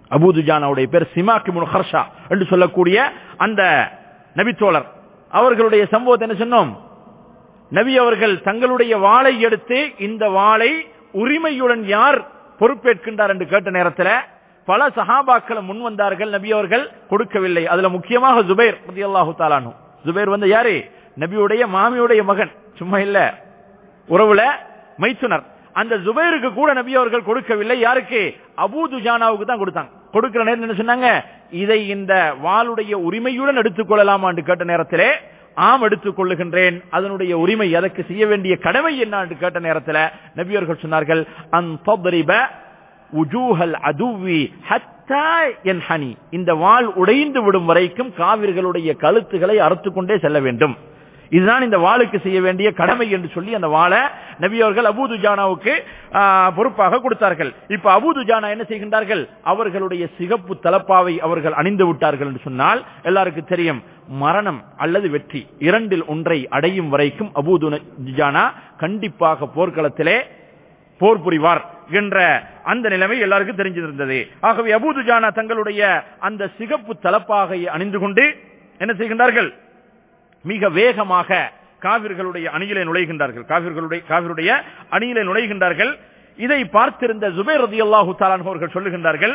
அபூ துஜானாவுடைய பேர் சிமாக் இப்னு ஹர்ஷா என்று சொல்லக்கூடிய அந்த நபித்தோழர். அவர்களுடைய சம்பவத்தை என்ன சொன்னோம்? நபி அவர்கள் தங்களுடைய வாளை எடுத்து இந்த வாளை உரிமையுடன் யார் பொறுப்பேற்கின்றார் என்று கேட்ட நேரத்தில் பல சஹாபாக்கள் முன் வந்தார்கள். நபி அவர்கள் கொடுக்கவில்லை. அதுல முக்கியமாக ஜுபைர் ரலியல்லாஹு தஆலா அன்ஹு. ஜுபைர் வந்து யாரு? நபியுடைய மாமியுடைய மகன், சும்மா இல்ல, உறவுல மைத்துனர். அந்த ஜுபைருக்கு கூட நபி அவர்கள் கொடுக்கவில்லை. யாருக்கு? அபூ துஜானாவுக்கு தான் கொடுத்தாங்க. கொடுக்கிற நேரம் என்ன சொன்னாங்க? இதை இந்த வாளுடைய உரிமையுடன் எடுத்துக் கொள்ளலாமா என்று கேட்ட நேரத்திலே ஆம் எடுத்துக் கொள்ளுகின்றேன், அதனுடைய உரிமை, அதற்கு செய்ய வேண்டிய கடமை என்ன என்று கேட்ட நேரத்தில் நபி அவர்கள் சொன்னார்கள், அன் தத்ரிப உஜூஹல் அதுவி ஹத்தா யன்ஹனி, இந்த வாள் உடைந்து விடும் வரைக்கும் காவிர்களுடைய கழுத்துகளை அறுத்துக்கொண்டே செல்ல வேண்டும். இதுதான் இந்த வாளுக்கு செய்ய வேண்டிய கடமை என்று சொல்லி அந்த வாளை நபி அவர்கள் அபூ துஜானாவுக்கு பொறுப்பாக கொடுத்தார்கள். இப்ப அபூ துஜானா என்ன செய்கின்றார்கள்? அவர்களுடைய சிகப்பு தலப்பாவை அவர்கள் அணிந்து விட்டார்கள் என்று சொன்னால் எல்லாருக்கும் தெரியும், மரணம் அல்லது வெற்றி இரண்டில் ஒன்றை அடையும் வரைக்கும் அபூ துஜானா கண்டிப்பாக போர்க்களத்திலே போர் புரிவார் என்ற அந்த நிலைமை எல்லாருக்கும் தெரிஞ்சிருந்தது. ஆகவே அபூ துஜானா தங்களுடைய அந்த சிகப்பு தலப்பாகை அணிந்து கொண்டு என்ன செய்கின்றார்கள்? மிக வேகமாக காவிர்களுடைய அணியிலே நுழைகின்றார்கள். காவிர்களுடைய காவிருடைய அணியிலே நுழைகின்றார்கள். இதை பார்த்திருந்த ஜுபைர் ரலியல்லாஹு தஆலா அன்ஹு அவர்கள் சொல்லுகின்றார்கள்,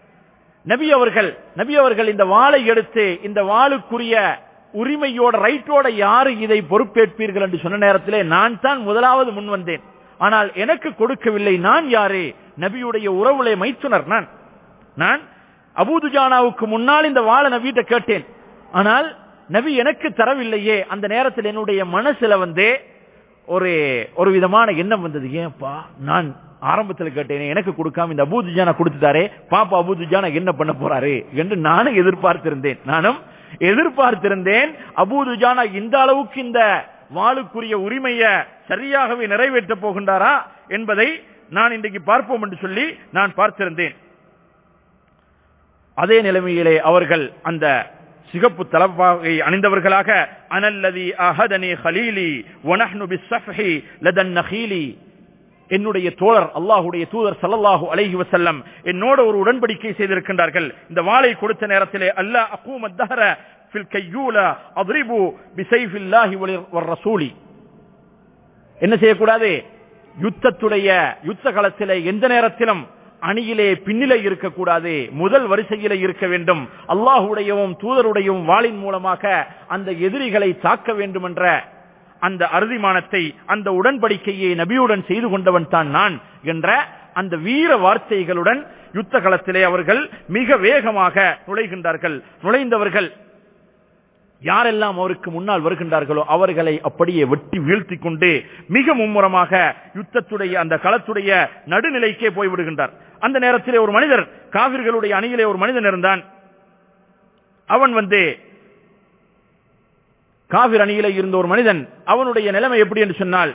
நபி அவர்கள் நபி அவர்கள் இந்த வாளை எடுத்து இந்த வாளுக்குரிய உரிமையோட ரைட்டோட யாரு இதை பொறுப்பேற்பீர்கள் என்று சொன்ன நேரத்திலே நான் தான் முதலாவது முன் வந்தேன். ஆனால் எனக்கு கொடுக்கவில்லை. நான் யாரு? நபியுடைய உறவுலே மைத்துனர். நான் நான் அபூ துஜானாவுக்கு முன்னால் இந்த வாளை நபியிட்ட கேட்டேன். ஆனால் நபி எனக்கு தரவில்லையே. அந்த நேரத்தில் என்னுடைய மனசுல வந்து ஒரு ஒரு விதமான எண்ணம் வந்தது. ஏன்பா நான் ஆரம்பத்தில் கேட்டேனே, எனக்கு கொடுக்காம இந்த அபூ துஜானா கொடுத்துட்டாரே, பாப்பா அபூ துஜானா என்ன பண்ண போறாரு என்று நானும் எதிர்பார்த்திருந்தேன். நானும் எதிர்பார்த்திருந்தேன் அபூ துஜானா இந்த அளவுக்கு இந்த வாளுக்குரிய உரிமையை சரியாகவே நிறைவேற்ற போகின்றாரா என்பதை நான் இன்றைக்கு பார்ப்போம் என்று சொல்லி நான் பார்த்திருந்தேன். அதே நிலைமையிலே அவர்கள் அந்த சிகப்பு தலப்பாகை அணிந்தவர்களாக அனல்லதி அஹதனி ஹலீலி வனஹ்னு பிஸ்ஸஃஹி லதன் நஹீலி, என்னுடைய தோழர் அல்லாஹ்வுடைய தூதர் ஸல்லல்லாஹு அலைஹி வஸல்லம் என்னோட ஒரு உடன்படிக்கை செய்திருக்கின்றார்கள். இந்த வாளை கொடுத்த நேரத்திலே அல்லா அகூம தஹர ஃபில் கய்யூலா அத்ரிபு பிஸைஃபில்லாஹி வர் ரசூலி, என்ன செய்யக்கூடாது? யுத்தத்துடைய யுத்த களத்திலே எந்த நேரத்திலும் அணியிலே பின்னிலே இருக்கக்கூடாது, முதல் வரிசையிலே இருக்க வேண்டும். அல்லாஹுடையவும் தூதருடையவும் வாளின் மூலமாக அந்த எதிரிகளை தாக்க வேண்டும் என்ற அந்த அறுதிமானத்தை, அந்த உடன்படிக்கையை நபியுடன் செய்து கொண்டவன் தான் நான் என்ற அந்த வீர வார்த்தைகளுடன் யுத்த களத்திலே அவர்கள் மிக வேகமாக நுழைகின்றார்கள். நுழைந்தவர்கள் யாரெல்லாம் அவருக்கு முன்னால் வருகின்றார்களோ அவர்களை அப்படியே வெட்டி வீழ்த்தி கொண்டு மிக மும்முரமாக யுத்தத்துடைய அந்த களத்துடைய நடுநிலைக்கே போய்விடுகின்றார். அந்த நேரத்திலே ஒரு மனிதர், காவிர்களுடைய அணியிலே ஒரு மனிதன் இருந்தான். அவன் வந்து காவிர் அணியிலே இருந்த ஒரு மனிதன், அவனுடைய நிலைமை எப்படி என்று சொன்னால்,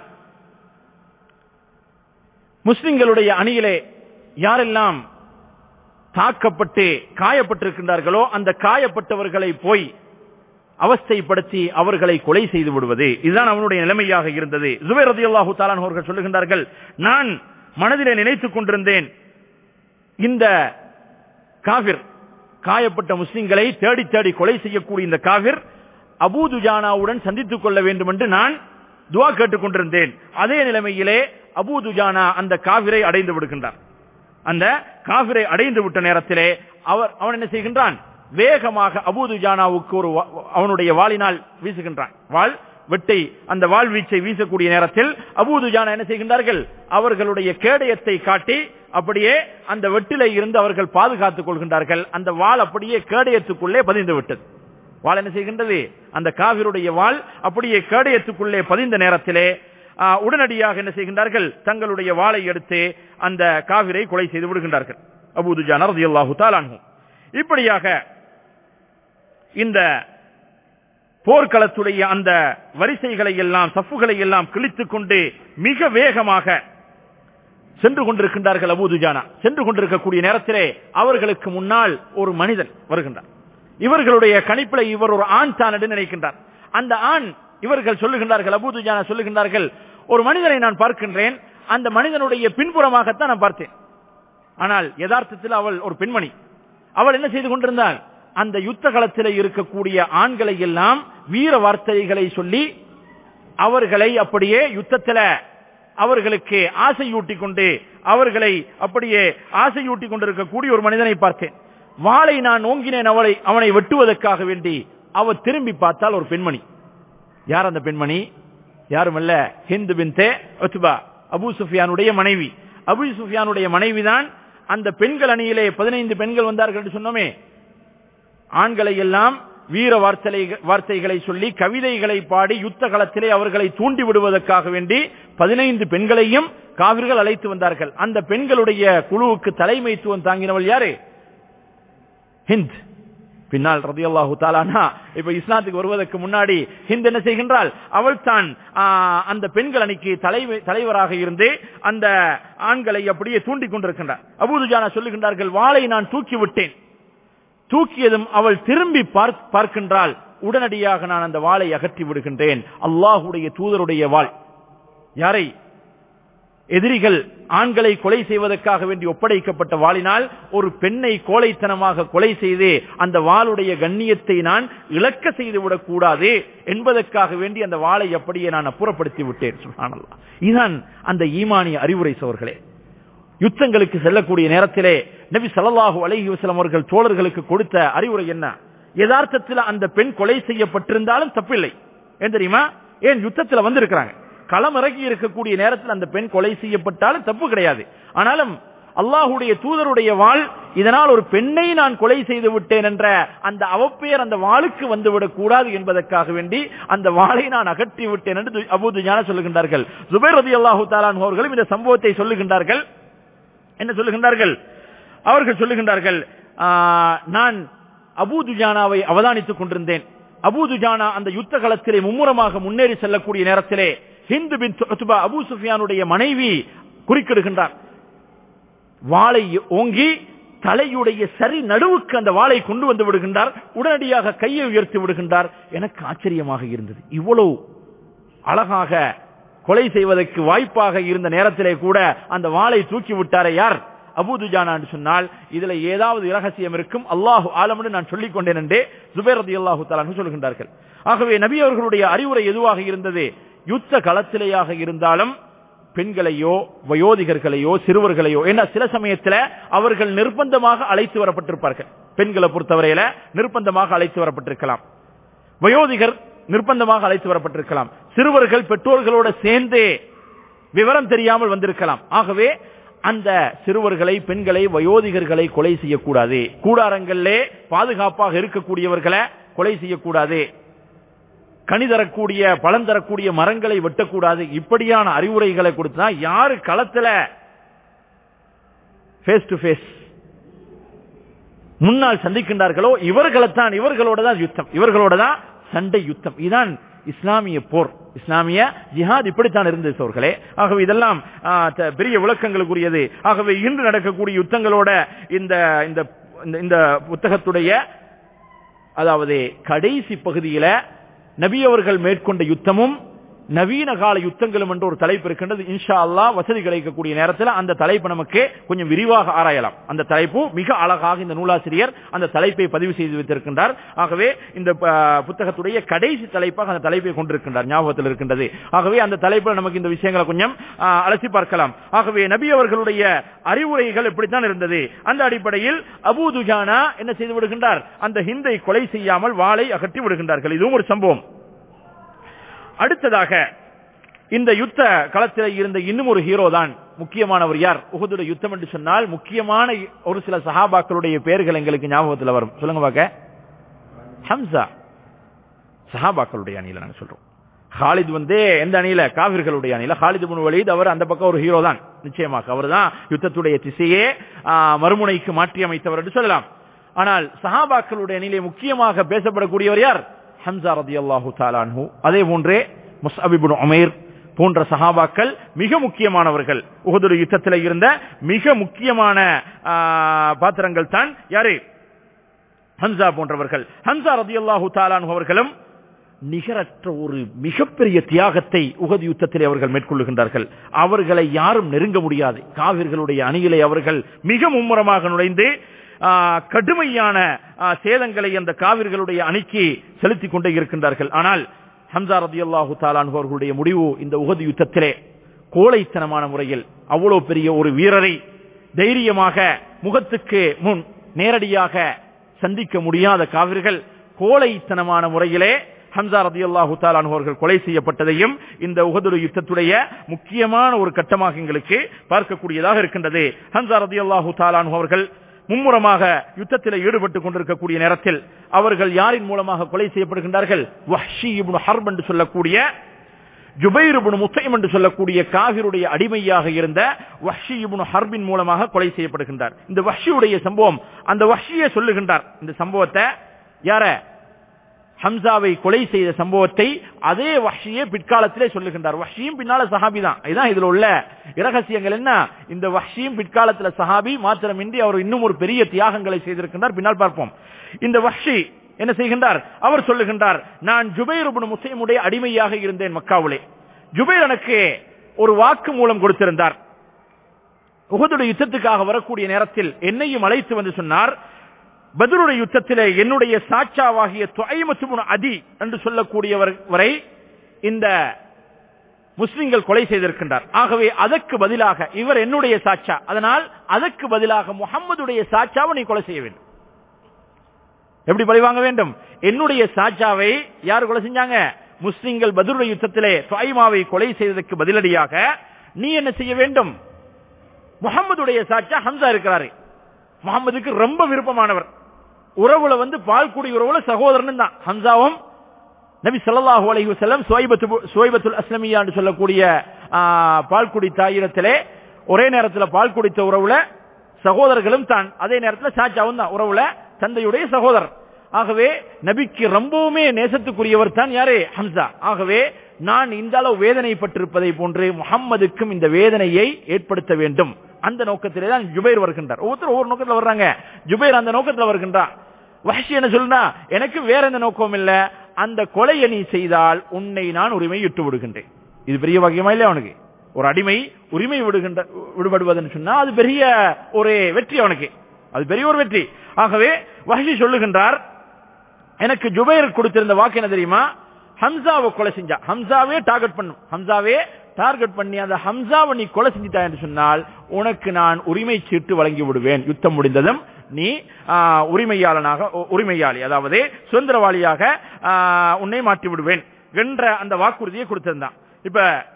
முஸ்லிம்களுடைய அணியிலே யாரெல்லாம் தாக்கப்பட்டு காயப்பட்டிருக்கின்றார்களோ அந்த காயப்பட்டவர்களை போய் அவஸ்தைப்படுத்தி அவர்களை கொலை செய்து விடுவது, இதுதான் அவனுடைய நிலைமையாக இருந்தது. ஜுபைர் ரலியல்லாஹு தஆலா அன்ஹு அவர்கள் சொல்லுகின்றார்கள், நான் மனதிலே நினைத்துக் கொண்டிருந்தேன், இந்த காவிர் காயப்பட்ட முஸ்லிம்களை தேடி தேடி கொலை செய்யக்கூடிய இந்த காவிர் அபூ துஜானாவுடன் சந்தித்துக் கொள்ள வேண்டும் என்று நான் துஆ கேட்டுக் கொண்டிருந்தேன். அதே நிலைமையிலே அபூ துஜானா அந்த காவிரை அடைந்து விடுகின்றார். அந்த காவிரை அடைந்து விட்ட நேரத்திலே அவர் அவன் என்ன செய்கின்றான்? வேகமாக அபூ துஜானாவுக்கு ஒரு அவனுடைய வாளினால் வீசுகின்றான். வாள் வெட்டை அந்த வாள் வீச்சை வீசக்கூடிய நேரத்தில் அபூ துஜானா என்ன செய்கின்றார்கள்? அவர்களுடைய கேடயத்தை காட்டி அப்படியே அந்த வெட்டிலே இருந்து அவர்கள் பாதுகாத்துக் கொள்கின்றார்கள். அந்த வாள் அப்படியே கேடயத்துக்குள்ளே பதிந்து விட்டது. வாள் என்ன செய்கின்றது? அந்த காவிருடைய வாள் அப்படியே கேடயத்துக்குள்ளே பதிந்த நேரத்திலே உடனடியாக என்ன செய்கின்றார்கள்? தங்களுடைய வாளை எடுத்து அந்த காவிரை கொலை செய்து விடுகின்றார்கள். அபூ துஜானா ரலியல்லாஹு தஆலா அன்ஹு. இப்படியாக இந்த போர்க்களத்துடைய அந்த வரிசைகளை எல்லாம் சஃப்புகளை எல்லாம் கிழித்துக் கொண்டு மிக வேகமாக சென்று கொண்டிருக்கின்றார்கள். அபூ துஜானா சென்று கொண்டிருக்கக்கூடிய நேரத்திலே அவர்களுக்கு முன்னால் ஒரு மனிதன் வருகின்றார். இவர்களுடைய கணிப்பில் இவர் ஒரு ஆண் தான் என்று நினைக்கின்றார். அந்த ஆண், இவர்கள் சொல்லுகின்றார்கள், அபூ துஜானா சொல்லுகின்றார்கள், ஒரு மனிதனை நான் பார்க்கின்றேன், அந்த மனிதனுடைய பின்புறமாகத்தான் நான் பார்த்தேன். ஆனால் யதார்த்தத்தில் அவள் ஒரு பெண்மணி. அவள் என்ன செய்து கொண்டிருந்தாள்? அந்த யுத்த களத்தில் இருக்கக்கூடிய ஆண்களை எல்லாம் வீர வார்த்தைகளை சொல்லி அவர்களை அப்படியே யுத்தத்தில் அவர்களுக்கு ஆசையூட்டி கொண்டு அவர்களை அப்படியே ஆசையூட்டி கொண்டிருக்கக்கூடிய ஒரு மனிதனை பார்த்தேன். வாளை நான் ஓங்கினேன் அவளை அவனை வெட்டுவதற்காக வேண்டி. அவர் திரும்பி பார்த்தால் ஒரு பெண்மணி. யார் அந்த பெண்மணி? யாருமல்ல, ஹிந்து பின்தே உத்பா, அபூ சுஃபியானுடைய மனைவி. அபூ சுஃபியானுடைய மனைவிதான் அந்த பெண்கள் அணியிலே பதினைந்து பெண்கள் வந்தார்கள் என்று சொன்னோமே. ஆண்களை எல்லாம் வீர வார்த்தைகளை சொல்லி கவிதைகளை பாடி யுத்த களத்திலே அவர்களை தூண்டி விடுவதற்காக வேண்டி பதினைந்து பெண்களையும் காவிர்கள் அழைத்து வந்தார்கள். அந்த பெண்களுடைய குழுவுக்கு தலைமைத்துவம் தாங்கினவள் யாரு? ஹிந்த். பின்னால் ரலியல்லாஹு தஆலா இப்ப இஸ்லாத்துக்கு வருவதற்கு முன்னாடி ஹிந்த் என்ன செய்கின்றாள்? அவள் தான் அந்த பெண்கள் அணிக்கு தலைவராக இருந்து அந்த ஆண்களை அப்படியே தூண்டிக் கொண்டிருக்கின்றார். அபூ துஜானா சொல்லுகின்றார்கள், வாளை நான் தூக்கி விட்டேன். தூக்கியதும் அவள் திரும்பி பார்க்கின்றாள். உடனடியாக நான் அந்த வாளை அகற்றி விடுகின்றேன். அல்லாஹுடைய தூதருடைய வாள். யாரை? எதிரிகள் ஆண்களை கொலை செய்வதற்காக வேண்டி ஒப்படைக்கப்பட்ட வாளினால் ஒரு பெண்ணை கோழைத்தனமாக கொலை செய்து அந்த வாளுடைய கண்ணியத்தை நான் இழக்க செய்துவிடக் கூடாது என்பதற்காக வேண்டி அந்த வாளை அப்படியே நான் அப்புறப்படுத்தி விட்டேன். சுப்ஹானல்லாஹ். இதுதான் அந்த ஈமானிய அறிவுரை சோர்களே. யுத்தங்களுக்கு செல்லக்கூடிய நேரத்திலே நபி ஸல்லல்லாஹு அலைஹி வஸல்லம் அவர்கள் தோழர்களுக்கு கொடுத்த அறிவுரை என்ன? யதார்த்தத்தில் அந்த பெண் கொலை செய்யப்பட்டிருந்தாலும் தப்பில்லை. ஏன் தெரியுமா? ஏன் யுத்தத்தில் வந்திருக்கிறாங்க. களம் இறங்கி இருக்கக்கூடிய நேரத்தில் அந்த பெண் கொலை செய்யப்பட்டாலும் தப்பு கிடையாது. ஆனாலும் அல்லாஹுடைய தூதருடைய வாள், இதனால் ஒரு பெண்ணை நான் கொலை செய்து விட்டேன் என்ற அந்த அவப்பெயர் அந்த வாளுக்கு வந்துவிடக் கூடாது என்பதற்காக வேண்டி அந்த வாளை நான் அகற்றி விட்டேன் என்று அபூ துஜானா சொல்லுகின்றார்கள். ஜுபைர் ரலியல்லாஹு தஆலா அவர்களும் இந்த சம்பவத்தை சொல்லுகின்றார்கள். என்ன சொல்லுகின்றார்கள்? அவர்கள் சொல்லுகின்றார்கள், நான் அபூ துஜானாவை அவதானித்துக் கொண்டிருந்தேன். அபூ துஜானா அந்த யுத்த களத்திலே மும்முரமாக முன்னேறி செல்லக்கூடிய நேரத்திலே ஹிந்து பின்த் உத்பா அபூ சுஃபியானுடைய மனைவி குறுக்கிடுகின்றார். வாளை ஓங்கி தலையுடைய சரி நடுவுக்கு அந்த வாளை கொண்டு வந்து விடுகின்றார். உடனடியாக கையை உயர்த்தி விடுகின்றார். எனக்கு ஆச்சரியமாக இருந்தது. இவ்வளவு அழகாக கொலை செய்வதற்கு வாய்ப்பாக இருந்த நேரத்திலே கூட அந்த வாளை தூக்கி விட்டாரே யார்? அபூ துஜானா என்று சொன்னால் இதுல ஏதாவது இரகசியம் இருக்கும், அல்லாஹு ஆலம்னு நான் சொல்லிக் கொண்டேன் என்றே ஜுபைர் ரலியல்லாஹு தஆலா சொல்லுகின்றார்கள். ஆகவே நபி அவர்களுடைய அறிவுரை எதுவாக இருந்தது? யுத்த களத்திலேயாக இருந்தாலும் பெண்களையோ வயோதிகர்களையோ சிறுவர்களையோ, ஏன்னா சில சமயத்தில் அவர்கள் நிர்பந்தமாக அழைத்து வரப்பட்டிருப்பார்கள். பெண்களை பொறுத்தவரையில நிர்பந்தமாக அழைத்து வரப்பட்டிருக்கலாம், வயோதிகர் நிர்பந்தமாக அழைத்து வரப்பட்டிருக்கலாம், சிறுவர்கள் பெற்றோர்களோடு சேர்ந்து விவரம் தெரியாமல் வந்திருக்கலாம். ஆகவே அந்த சிறுவர்களை, பெண்களை, வயோதிகர்களை கொலை செய்யக்கூடாது. கூடாரங்களிலே பாதுகாப்பாக இருக்கக்கூடியவர்களை கொலை செய்யக்கூடாது. கனி தரக்கூடிய பலன் தரக்கூடிய மரங்களை வெட்டக்கூடாது. இப்படியான அறிவுரைகளை கொடுத்தா யாரு களத்துல ஃபேஸ் டு ஃபேஸ் முன்னால் சந்திக்கின்றார்களோ இவர்களைத்தான், இவர்களோட தான் யுத்தம், இவர்களோட தான் சண்டை யுத்தம். இதுதான் இஸ்லாமிய போர், இஸ்லாமிய ஜிஹாத். இப்படித்தான் இருந்தது சோர்களே. ஆகவே இதெல்லாம் பெரிய விளக்கங்களுக்குரியது. ஆகவே இன்று நடக்கக்கூடிய யுத்தங்களோட இந்த இந்த புத்தகத்துடைய அதாவது கடைசி பகுதியில நபி அவர்கள் மேற்கொண்ட யுத்தமும் நவீன கால யுத்தங்களும் என்ற ஒரு தலைப்பு இருக்கின்றது. இன்ஷா அல்லாஹ் வசதி கிடைக்கக்கூடிய நேரத்தில் அந்த தலைப்பு நமக்கு கொஞ்சம் விரிவாக ஆராயலாம். அந்த தலைப்பு மிக அழகாக இந்த நூலாசிரியர் அந்த தலைப்பை பதிவு செய்து வைத்திருக்கின்றார். ஆகவே இந்த புத்தகத்துடைய கடைசி தலைப்பாக அந்த தலைப்பை கொண்டிருக்கின்றார், ஞாபகத்தில் இருக்கின்றது. ஆகவே அந்த தலைப்பில் நமக்கு இந்த விஷயங்களை கொஞ்சம் அலசி பார்க்கலாம். ஆகவே நபி அவர்களுடைய அறிவுரைகள் எப்படித்தான் இருந்தது? அந்த அடிப்படையில் அபூ துஜானா என்ன செய்து விடுகின்றார்? அந்த ஹிந்தை கொலை செய்யாமல் வாளை அகற்றி விடுகின்றார்கள். இதுவும் ஒரு சம்பவம். அடுத்ததாக இந்த யுத்த களத்தில் இருந்த இன்னும் ஒரு ஹீரோ தான் முக்கியமானவர். யார்? உஹதுடைய யுத்தம் என்று சொன்னால் முக்கியமான ஒரு சில சஹாபாக்களுடைய பெயர்கள் எங்களுக்கு ஞாபகத்தில் வரும். சொல்லுங்க பாக்க. ஹம்சா சஹாபாக்களுடைய அணியில நாங்க சொல்றோம். ஹாலித் வந்து எந்த அணியில? காவிர்களுடைய அணியில. ஹாலித் இப்னு வலீத் அவர் அந்த பக்கம் ஒரு ஹீரோ தான். நிச்சயமாக அவர் தான் யுத்தத்துடைய திசையே மறுமுனைக்கு மாற்றி அமைத்தவர் என்று சொல்லலாம். ஆனால் சஹாபாக்களுடைய அணியிலே முக்கியமாக பேசப்படக்கூடியவர் யார்? ஹம்சா ரலியல்லாஹு தஆலா அன்ஹு. அதே போன்றே முஸ்அப் இப்னு உமைர் போன்ற சஹாபாக்கள் மிக முக்கியமானவர்கள். உஹது யுத்தத்தில் இருந்த மிக முக்கியமான பாத்திரங்கள் தான் யாரு? ஹம்சா போன்றவர்கள். ஹம்சா ரலியல்லாஹு தஆலா அன்ஹு அவர்களும் நிகரற்ற ஒரு மிகப்பெரிய தியாகத்தை உஹது யுத்தத்திலே அவர்கள் மேற்கொள்ளுகின்றார்கள். அவர்களை யாரும் நெருங்க முடியாது. காவிர்களுடைய அணியிலே அவர்கள் மிக மும்முரமாக நுழைந்து கடுமையான சேதங்களை அந்த காவிர்களுடைய அணிக்கு செலுத்திக் கொண்டே இருக்கின்றார்கள். ஆனால் ஹம்சா ரலியல்லாஹு தஆலா அன்ஹு அவர்களுடைய முடிவு இந்த உஹது யுத்தத்திலே கோழைத்தனமான முறையில் அவ்வளவு பெரிய ஒரு வீரரை தைரியமாக முகத்துக்கு முன் நேரடியாக சந்திக்க முடியாத காவிர்கள் கோழைத்தனமான முறையிலே ஹம்சா ரலியல்லாஹு தஆலா அன்ஹு அவர்கள் கொலை செய்யப்பட்டதையும் இந்த உஹது யுத்தத்துடைய முக்கியமான ஒரு கட்டமாக எங்களுக்கு பார்க்கக்கூடியதாக இருக்கின்றது. ஹம்சா ரலியல்லாஹு தஆலா அன்ஹு அவர்கள் மும்முரமாக யுத்தத்தில் ஈடுபட்டுக் கொண்டிருக்கக்கூடிய நேரத்தில் அவர்கள் யாரின் மூலமாக கொலை செய்யப்படுகின்றார்கள்? வஹ்ஷி இப்னு ஹர்ப் என்று சொல்லக்கூடிய, ஜுபைர் இப்னு முத்தைம் என்று சொல்லக்கூடிய காஃபிருடைய அடிமையாக இருந்த வஹ்ஷி இப்னு ஹர்பின் மூலமாக கொலை செய்யப்படுகின்றார். இந்த வஹ்ஷியுடைய சம்பவம், அந்த வஹ்ஷியை சொல்லுகின்றார் இந்த சம்பவத்தை. யார? ஹம்சாவை கொலை செய்த சம்பவத்தை அதே வஹ்ஷியே பிற்காலத்திலே சொல்லுகின்றார். வஹ்ஷியும் பின்னால சஹாபி தான். இதுதான் இதுல உள்ள இரகசியங்கள். என்ன? இந்த வஹ்ஷியும் பிற்காலத்தில் சஹாபி மாத்திரமின்றி அவர் இன்னும் ஒரு பெரிய தியாகங்களை செய்திருக்கின்றார். பின்னால் பார்ப்போம். இந்த வஹ்ஷி என்ன செய்கின்றார்? அவர் சொல்லுகின்றார், நான் ஜுபைர் இப்னு முத்தைமுடைய அடிமையாக இருந்தேன் மக்காவிலே. ஜுபைர் எனக்கு ஒரு வாக்கு மூலம் கொடுத்திருந்தார். உஹதுடைய யுத்தத்துக்காக வரக்கூடிய நேரத்தில் என்னையும் அழைத்து வந்து சொன்னார், பத்ருடைய யுத்தத்திலே என்னுடைய சாட்சாவாகிய துஐமத் இப்னு அதி என்று சொல்லக்கூடியவர் வரை இந்த முஸ்லிம்கள் கொலை செய்திருக்கின்றார். ஆகவே அதற்கு பதிலாக இவர் என்னுடைய சாட்சா, அதனால் அதற்கு பதிலாக முஹம்மதுடைய சாட்சாவை நீ கொலை செய்ய வேண்டும். எப்படி பழி வாங்க வேண்டும்? என்னுடைய சாட்சாவை யார் கொலை செஞ்சாங்க? முஸ்லிம்கள் பத்ருடைய யுத்தத்திலே துஐமாவை கொலை செய்ததற்கு பதிலடியாக நீ என்ன செய்ய வேண்டும்? முஹம்மதுடைய சாட்சா ஹம்சா இருக்கிறாரு, முஹம்மதுக்கு ரொம்ப விருப்பமானவர், உறவுல வந்து பால்குடி உறவுல சகோதரன் தான் ஹம்சாவும். நபி ஸல்லல்லாஹு அலைஹி வஸல்லம் சுவைபத்துல் அஸ்லமியா என்று சொல்லக்கூடிய பால்குடி தாயிரத்திலே ஒரே நேரத்தில் பால் குடித்த உறவுல சகோதரர்களும் தான், அதே நேரத்தில் சாச்சாவும் தான், உறவுல தந்தையுடைய சகோதரர். ஆகவே நபிக்கு ரொம்பவுமே நேசத்துக்குரியவர் தான் யாரே? ஹம்சா. ஆகவே நான் இந்த அளவு வேதனைப்பட்டிருப்பதை போன்று முஹம்மதுக்கும் இந்த வேதனையை ஏற்படுத்த வேண்டும். அந்த நோக்கத்திலே தான் ஜுபைர் வருகின்றார். ஒவ்வொருத்தரும் ஒவ்வொரு நோக்கத்தில் வர்றாங்க. ஜுபைர் அந்த நோக்கத்தில் வருகின்றார். வஹ்ஷி என்ன சொல்லுனா, எனக்கு வேற எந்த நோக்கம் இல்ல, அந்த கொலையை நீ செய்தால் உன்னை நான் உரிமை விட்டு விடுகின்றேன். இது பெரிய வாக்கியமா இல்லையா அவனுக்கு? ஒரு அடிமை உரிமை விடுகின்ற விடுபடுவதுன்னு சொன்னா அது பெரிய ஒரு வெற்றி அவனுக்கு, அது பெரிய ஒரு வெற்றி. ஆகவே வஹ்ஷி சொல்லுகின்றார், எனக்கு ஜுபைர் கொடுத்திருந்த வாக்கு என்ன தெரியுமா? ஹம்சாவை கொலை செஞ்சா, ஹம்சாவே டார்கெட் பண்ணும், ஹம்சாவே டார்கெட் பண்ணி அந்த ஹம்சாவை நீ கொலை செஞ்சிட்டா என்று சொன்னால் உனக்கு நான் உரிமை சீட்டு வழங்கி விடுவேன். யுத்தம் முடிந்ததும் நீ உரிமையாளனாக, உரிமையாளி அதாவது சுதந்திரவாளியாக உன்னை மாற்றி விடுவேன் என்ற அந்த வாக்குறுதியை கொடுத்திருந்தான். இப்ப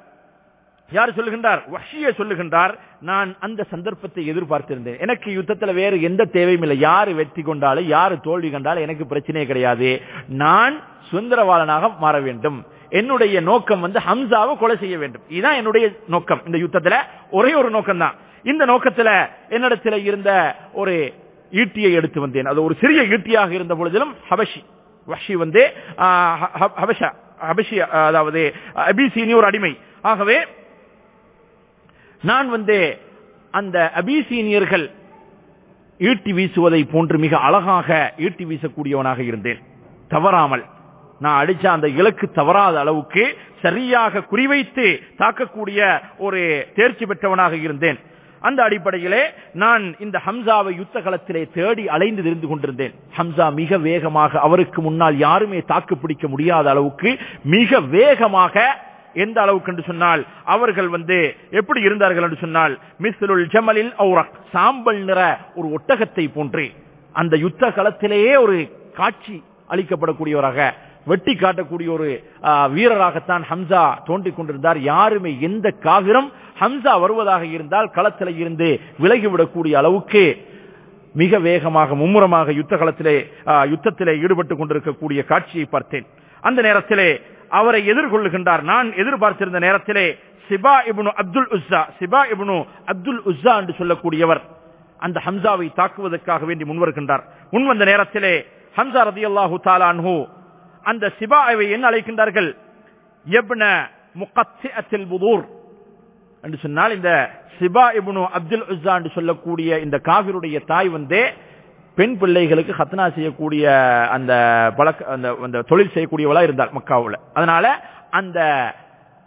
யார் சொல்லுகின்றார்? வஹ்ஷியே சொல்லுகின்றார், நான் அந்த சந்தர்ப்பத்தை எதிர்பார்த்திருந்தேன். எனக்கு யுத்தத்தில் வேறு எந்த தேவையும் இல்லை, யாரு வெற்றி கொண்டாலும் யாரு தோல்வி கண்டாலும் எனக்கு பிரச்சனையே கிடையாது. நான் சுதந்திரவாளனாக மாற வேண்டும். என்னுடைய நோக்கம் வந்து ஹம்சாவை கொலை செய்ய வேண்டும். இதுதான் என்னுடைய நோக்கம். இந்த யுத்தத்தில் ஒரே ஒரு நோக்கம் தான். இந்த நோக்கத்தில் என்னிடத்தில் இருந்த ஒரு ஈட்டியை எடுத்து வந்தேன். அது ஒரு சிறிய ஈட்டியாக இருந்த பொழுதிலும் ஹபஷி வஹ்ஷி வந்து ஹபஷா ஹபஷி அதாவது அபிசீனிய ஒரு அடிமை. ஆகவே நான் வந்து அந்த அபிசீனியர்கள் ஈட்டி வீசுவதை போன்று மிக அழகாக ஈட்டி வீசக்கூடியவனாக இருந்தேன். தவறாமல் நான் அடிச்ச அந்த இலக்கு தவறாத அளவுக்கு சரியாக குறிவைத்து தாக்கக்கூடிய ஒரு தேர்ச்சி பெற்றவனாக இருந்தேன். அந்த அடிப்படையிலே நான் இந்த ஹம்சாவை யுத்த களத்திலே தேடி அலைந்து திரிந்து கொண்டிருந்தேன். ஹம்சா மிக வேகமாக, அவருக்கு முன்னால் யாருமே தாக்கு பிடிக்க முடியாத அளவுக்கு மிக வேகமாக, எந்த அளவுக்கு என்று சொன்னால் அவர்கள் வந்து எப்படி இருந்தார்கள் என்று சொன்னால் மிஸ்லுல் ஜமலில் ஔரக், சாம்பல் நிற ஒரு ஒட்டகத்தை போன்று அந்த யுத்த களத்திலேயே ஒரு காட்சி அளிக்கப்படக்கூடியவராக, வெட்டி காட்டக்கூடிய ஒரு வீரராகத்தான் ஹம்சா தோன்றிக் கொண்டிருந்தார். யாருமே எந்த காவிரம் ஹம்சா வருவதாக இருந்தால் களத்தில் இருந்து விலகிவிடக்கூடிய அளவுக்கு மிக வேகமாக மும்முரமாக யுத்த களத்திலே யுத்தத்திலே ஈடுபட்டுக் கொண்டிருக்கக்கூடிய காட்சியை பார்த்தேன். அந்த நேரத்திலே அவரை எதிர்கொள்ளுகின்றார். நான் எதிர்பார்த்திருந்த நேரத்திலே சிபா இப்னு அப்துல் உஸ்ஸா, சிபா இப்னு அப்துல் உஸ்ஸா என்று சொல்லக்கூடியவர் அந்த ஹம்சாவை தாக்குவதற்காக வேண்டி முன்வருகின்றார். முன்வந்த நேரத்திலே ஹம்சா ரலியல்லாஹு தஆலா அன்ஹு அந்த சிபாவை என்ன அழைக்கின்றார்கள்? இப்ன முகத்திஅத்தில் புதூர் என்று சொன்னால், இந்த சிபா இப்னு அப்துல் உஸ்ஸா என்று சொல்லக்கூடிய இந்த காஃபிருடைய தாய் வந்து பெண் பிள்ளைகளுக்கு ஹத்னா செய்யக்கூடிய அந்த பழக்க அந்த தொழில் செய்யக்கூடியவளா இருந்தார் மக்காவுல. அதனால அந்த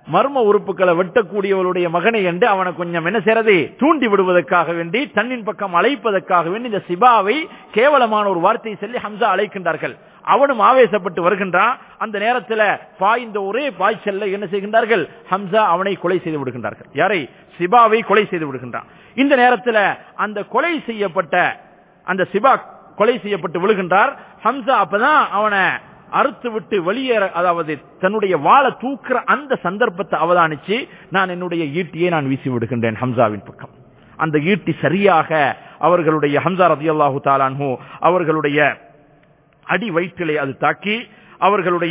மர்ம உறுப்புகளை வெட்டக்கூடியவளுடைய மகனை என்று அவனை கொஞ்சம் என்ன செய்யறது தூண்டி விடுவதற்காக வேண்டி தன்னின் பக்கம் அழைப்பதற்காக வேண்டி இந்த சிபாவை கேவலமான ஒரு வார்த்தையை சொல்லி ஹம்சா அழைக்கின்றார்கள். அவனும் ஆவேசப்பட்டு வருகின்றான். அந்த நேரத்தில் பாய்ந்த ஒரே பாய்ச்சல்ல என்ன செய்கின்றார்கள், ஹம்சா அவனை கொலை செய்து விடுகின்றார்கள். யாரை? சிபாவை கொலை செய்து விடுகின்றான். இந்த நேரத்தில் அந்த கொலை செய்யப்பட்ட அந்த சிபா கொலை செய்யப்பட்டு விழுகின்றார். ஹம்சா அப்பதான் அவனை அறுத்து விட்டு வெளியேற, அதாவது தன்னுடைய வாளை தூக்குற அந்த சந்தர்ப்பத்தை அவதானிச்சு நான் என்னுடைய ஈட்டியை நான் வீசி விடுகின்றேன் ஹம்சாவின் பக்கம். அந்த ஈட்டி சரியாக அவர்களுடைய ஹம்சா ரலியல்லாஹு தஆலா அன்ஹு அவர்களுடைய அடி வயிற்றிலே அது தாக்கி அவர்களுடைய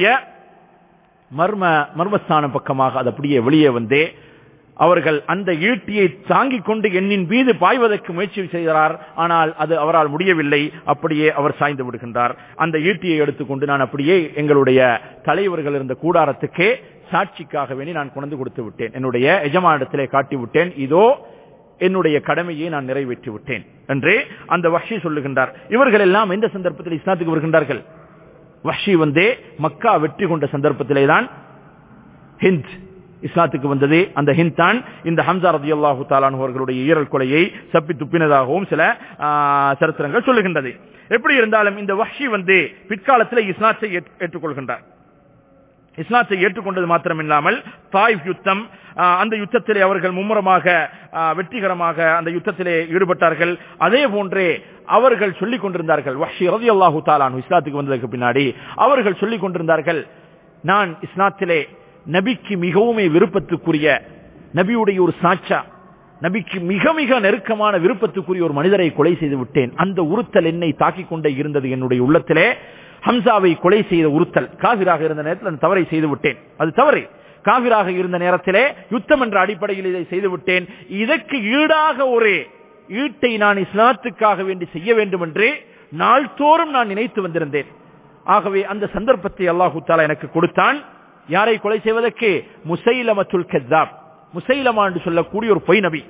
மர்ம மர்மஸ்தான பக்கமாக அது அப்படியே வெளியே வந்தே அவர்கள் அந்த ஈட்டியை தாங்கிக் கொண்டு எண்ணின் மீது பாய்வதற்கு முயற்சி செய்கிறார். ஆனால் அது அவரால் முடியவில்லை. அப்படியே அவர் சாய்ந்து விடுகின்றார். அந்த ஈட்டியை எடுத்துக்கொண்டு நான் அப்படியே எங்களுடைய தலைவர்கள் இருந்த கூடாரத்துக்கே சாட்சிக்காக வேண்டி நான் கொண்டு கொடுத்து விட்டேன். என்னுடைய எஜமானிடத்திலே காட்டி விட்டேன். இதோ என்னுடைய கடமையை நான் நிறைவேற்றி விட்டேன் என்று அந்த வஹ்ஷி சொல்லுகின்றார். இவர்கள் எல்லாம் எந்த சந்தர்ப்பத்தில் இஸ்லாத்துக்கு வருகின்றார்கள்? வஹ்ஷி வந்தே மக்கா வெற்றி கொண்ட சந்தர்ப்பத்திலே தான் ஹிந்த் இஸ்லாத்துக்கு வந்தது. அந்த ஹிந்த் தான் இந்த ஹம்சா ரலியல்லாஹு தஆலா அன்ஹு அவர்களுடைய ஈரல் கொலையை சப்பி துப்பினதாகவும் சில சரித்திரங்கள் சொல்லுகின்றது. எப்படி இருந்தாலும் இந்த வஹ்ஷி வந்து பிற்காலத்தில் இஸ்லாத்தை ஏற்றுக்கொள்கின்றார். இஸ்லாத்தை ஏற்றுக்கொண்டது மாத்திரமில்லாமல் தாயிஃப் யுத்தம், அந்த யுத்தத்திலே அவர்கள் மும்முரமாக வெற்றிகரமாக அந்த யுத்தத்திலே ஈடுபட்டார்கள். அதே போன்றே அவர்கள் சொல்லிக் கொண்டிருந்தார்கள். வஹ்ஷி ரலியல்லாஹு தஆலா அன்ஹு இஸ்லாத்துக்கு வந்ததற்கு பின்னாடி அவர்கள் சொல்லிக் கொண்டிருந்தார்கள், நான் இஸ்லாத்திலே நபிக்கு மிகவும் விருப்பத்துக்குரிய நபியுடைய ஒரு சாட்சா, நபிக்கு மிக மிக நெருக்கமான விருப்பத்துக்குரிய ஒரு மனிதரை கொலை செய்து விட்டேன். அந்த உறுத்தல் என்னை தாக்கிக் கொண்டே இருந்தது என்னுடைய உள்ளத்திலே. ஹம்சாவை கொலை செய்த உறுத்தல், காபிராக இருந்த நேரத்தில் அந்த தவறை செய்து விட்டேன். அது தவறு. காபிராக இருந்த நேரத்திலே யுத்தம் என்ற அடிப்படையில் இதை செய்து விட்டேன். இதற்கு ஈடாக ஒரு ஈட்டை நான் இஸ்லாத்துக்காக வேண்டி செய்ய வேண்டும் என்று நாள்தோறும் நான் நினைத்து வந்திருந்தேன். ஆகவே அந்த சந்தர்ப்பத்தை அல்லாஹு தஆலா எனக்கு கொடுத்தான். யாரை கொலை செய்வதற்கு? முசைலமத்துல் கஸ்ஸாப். முசைலமா என்று சொல்லக்கூடிய ஒரு பொய் நபி,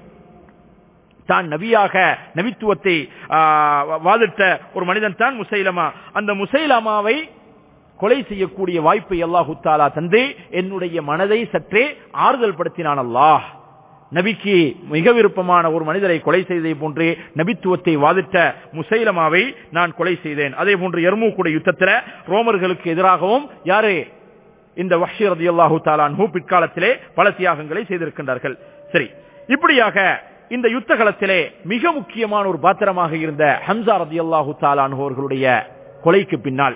தான் நபியாக நபித்துவத்தை வாதிட்ட ஒரு மனிதன் தான் முசைலமா. அந்த முசைலமாவை கொலை செய்யக்கூடிய வாய்ப்பை அல்லாஹு தஆலா தந்து என்னுடைய மனதை சற்றே ஆறுதல் படுத்தினான். அல்லாஹ் நபிக்கு மிக விருப்பமான ஒரு மனிதரை கொலை செய்ததை போன்றே நபித்துவத்தை வாதிட்ட முசைலமாவை நான் கொலை செய்தேன். அதே போன்று யர்மூக் யுத்தத்தில் ரோமர்களுக்கு எதிராகவும் யாரு? இந்த வஹ்ஷி ரலியல்லாஹு தஆலா அன்ஹு பிற்காலத்திலே பல தியாகங்களை செய்திருக்கின்றார்கள். சரி, இப்படியாக இந்த யுத்த களத்திலே மிக முக்கியமான ஒரு பாத்திரமாக இருந்த ஹம்சா ரலியல்லாஹு தஆலா அன்ஹு அவர்களுடைய கொலைக்கு பின்னால்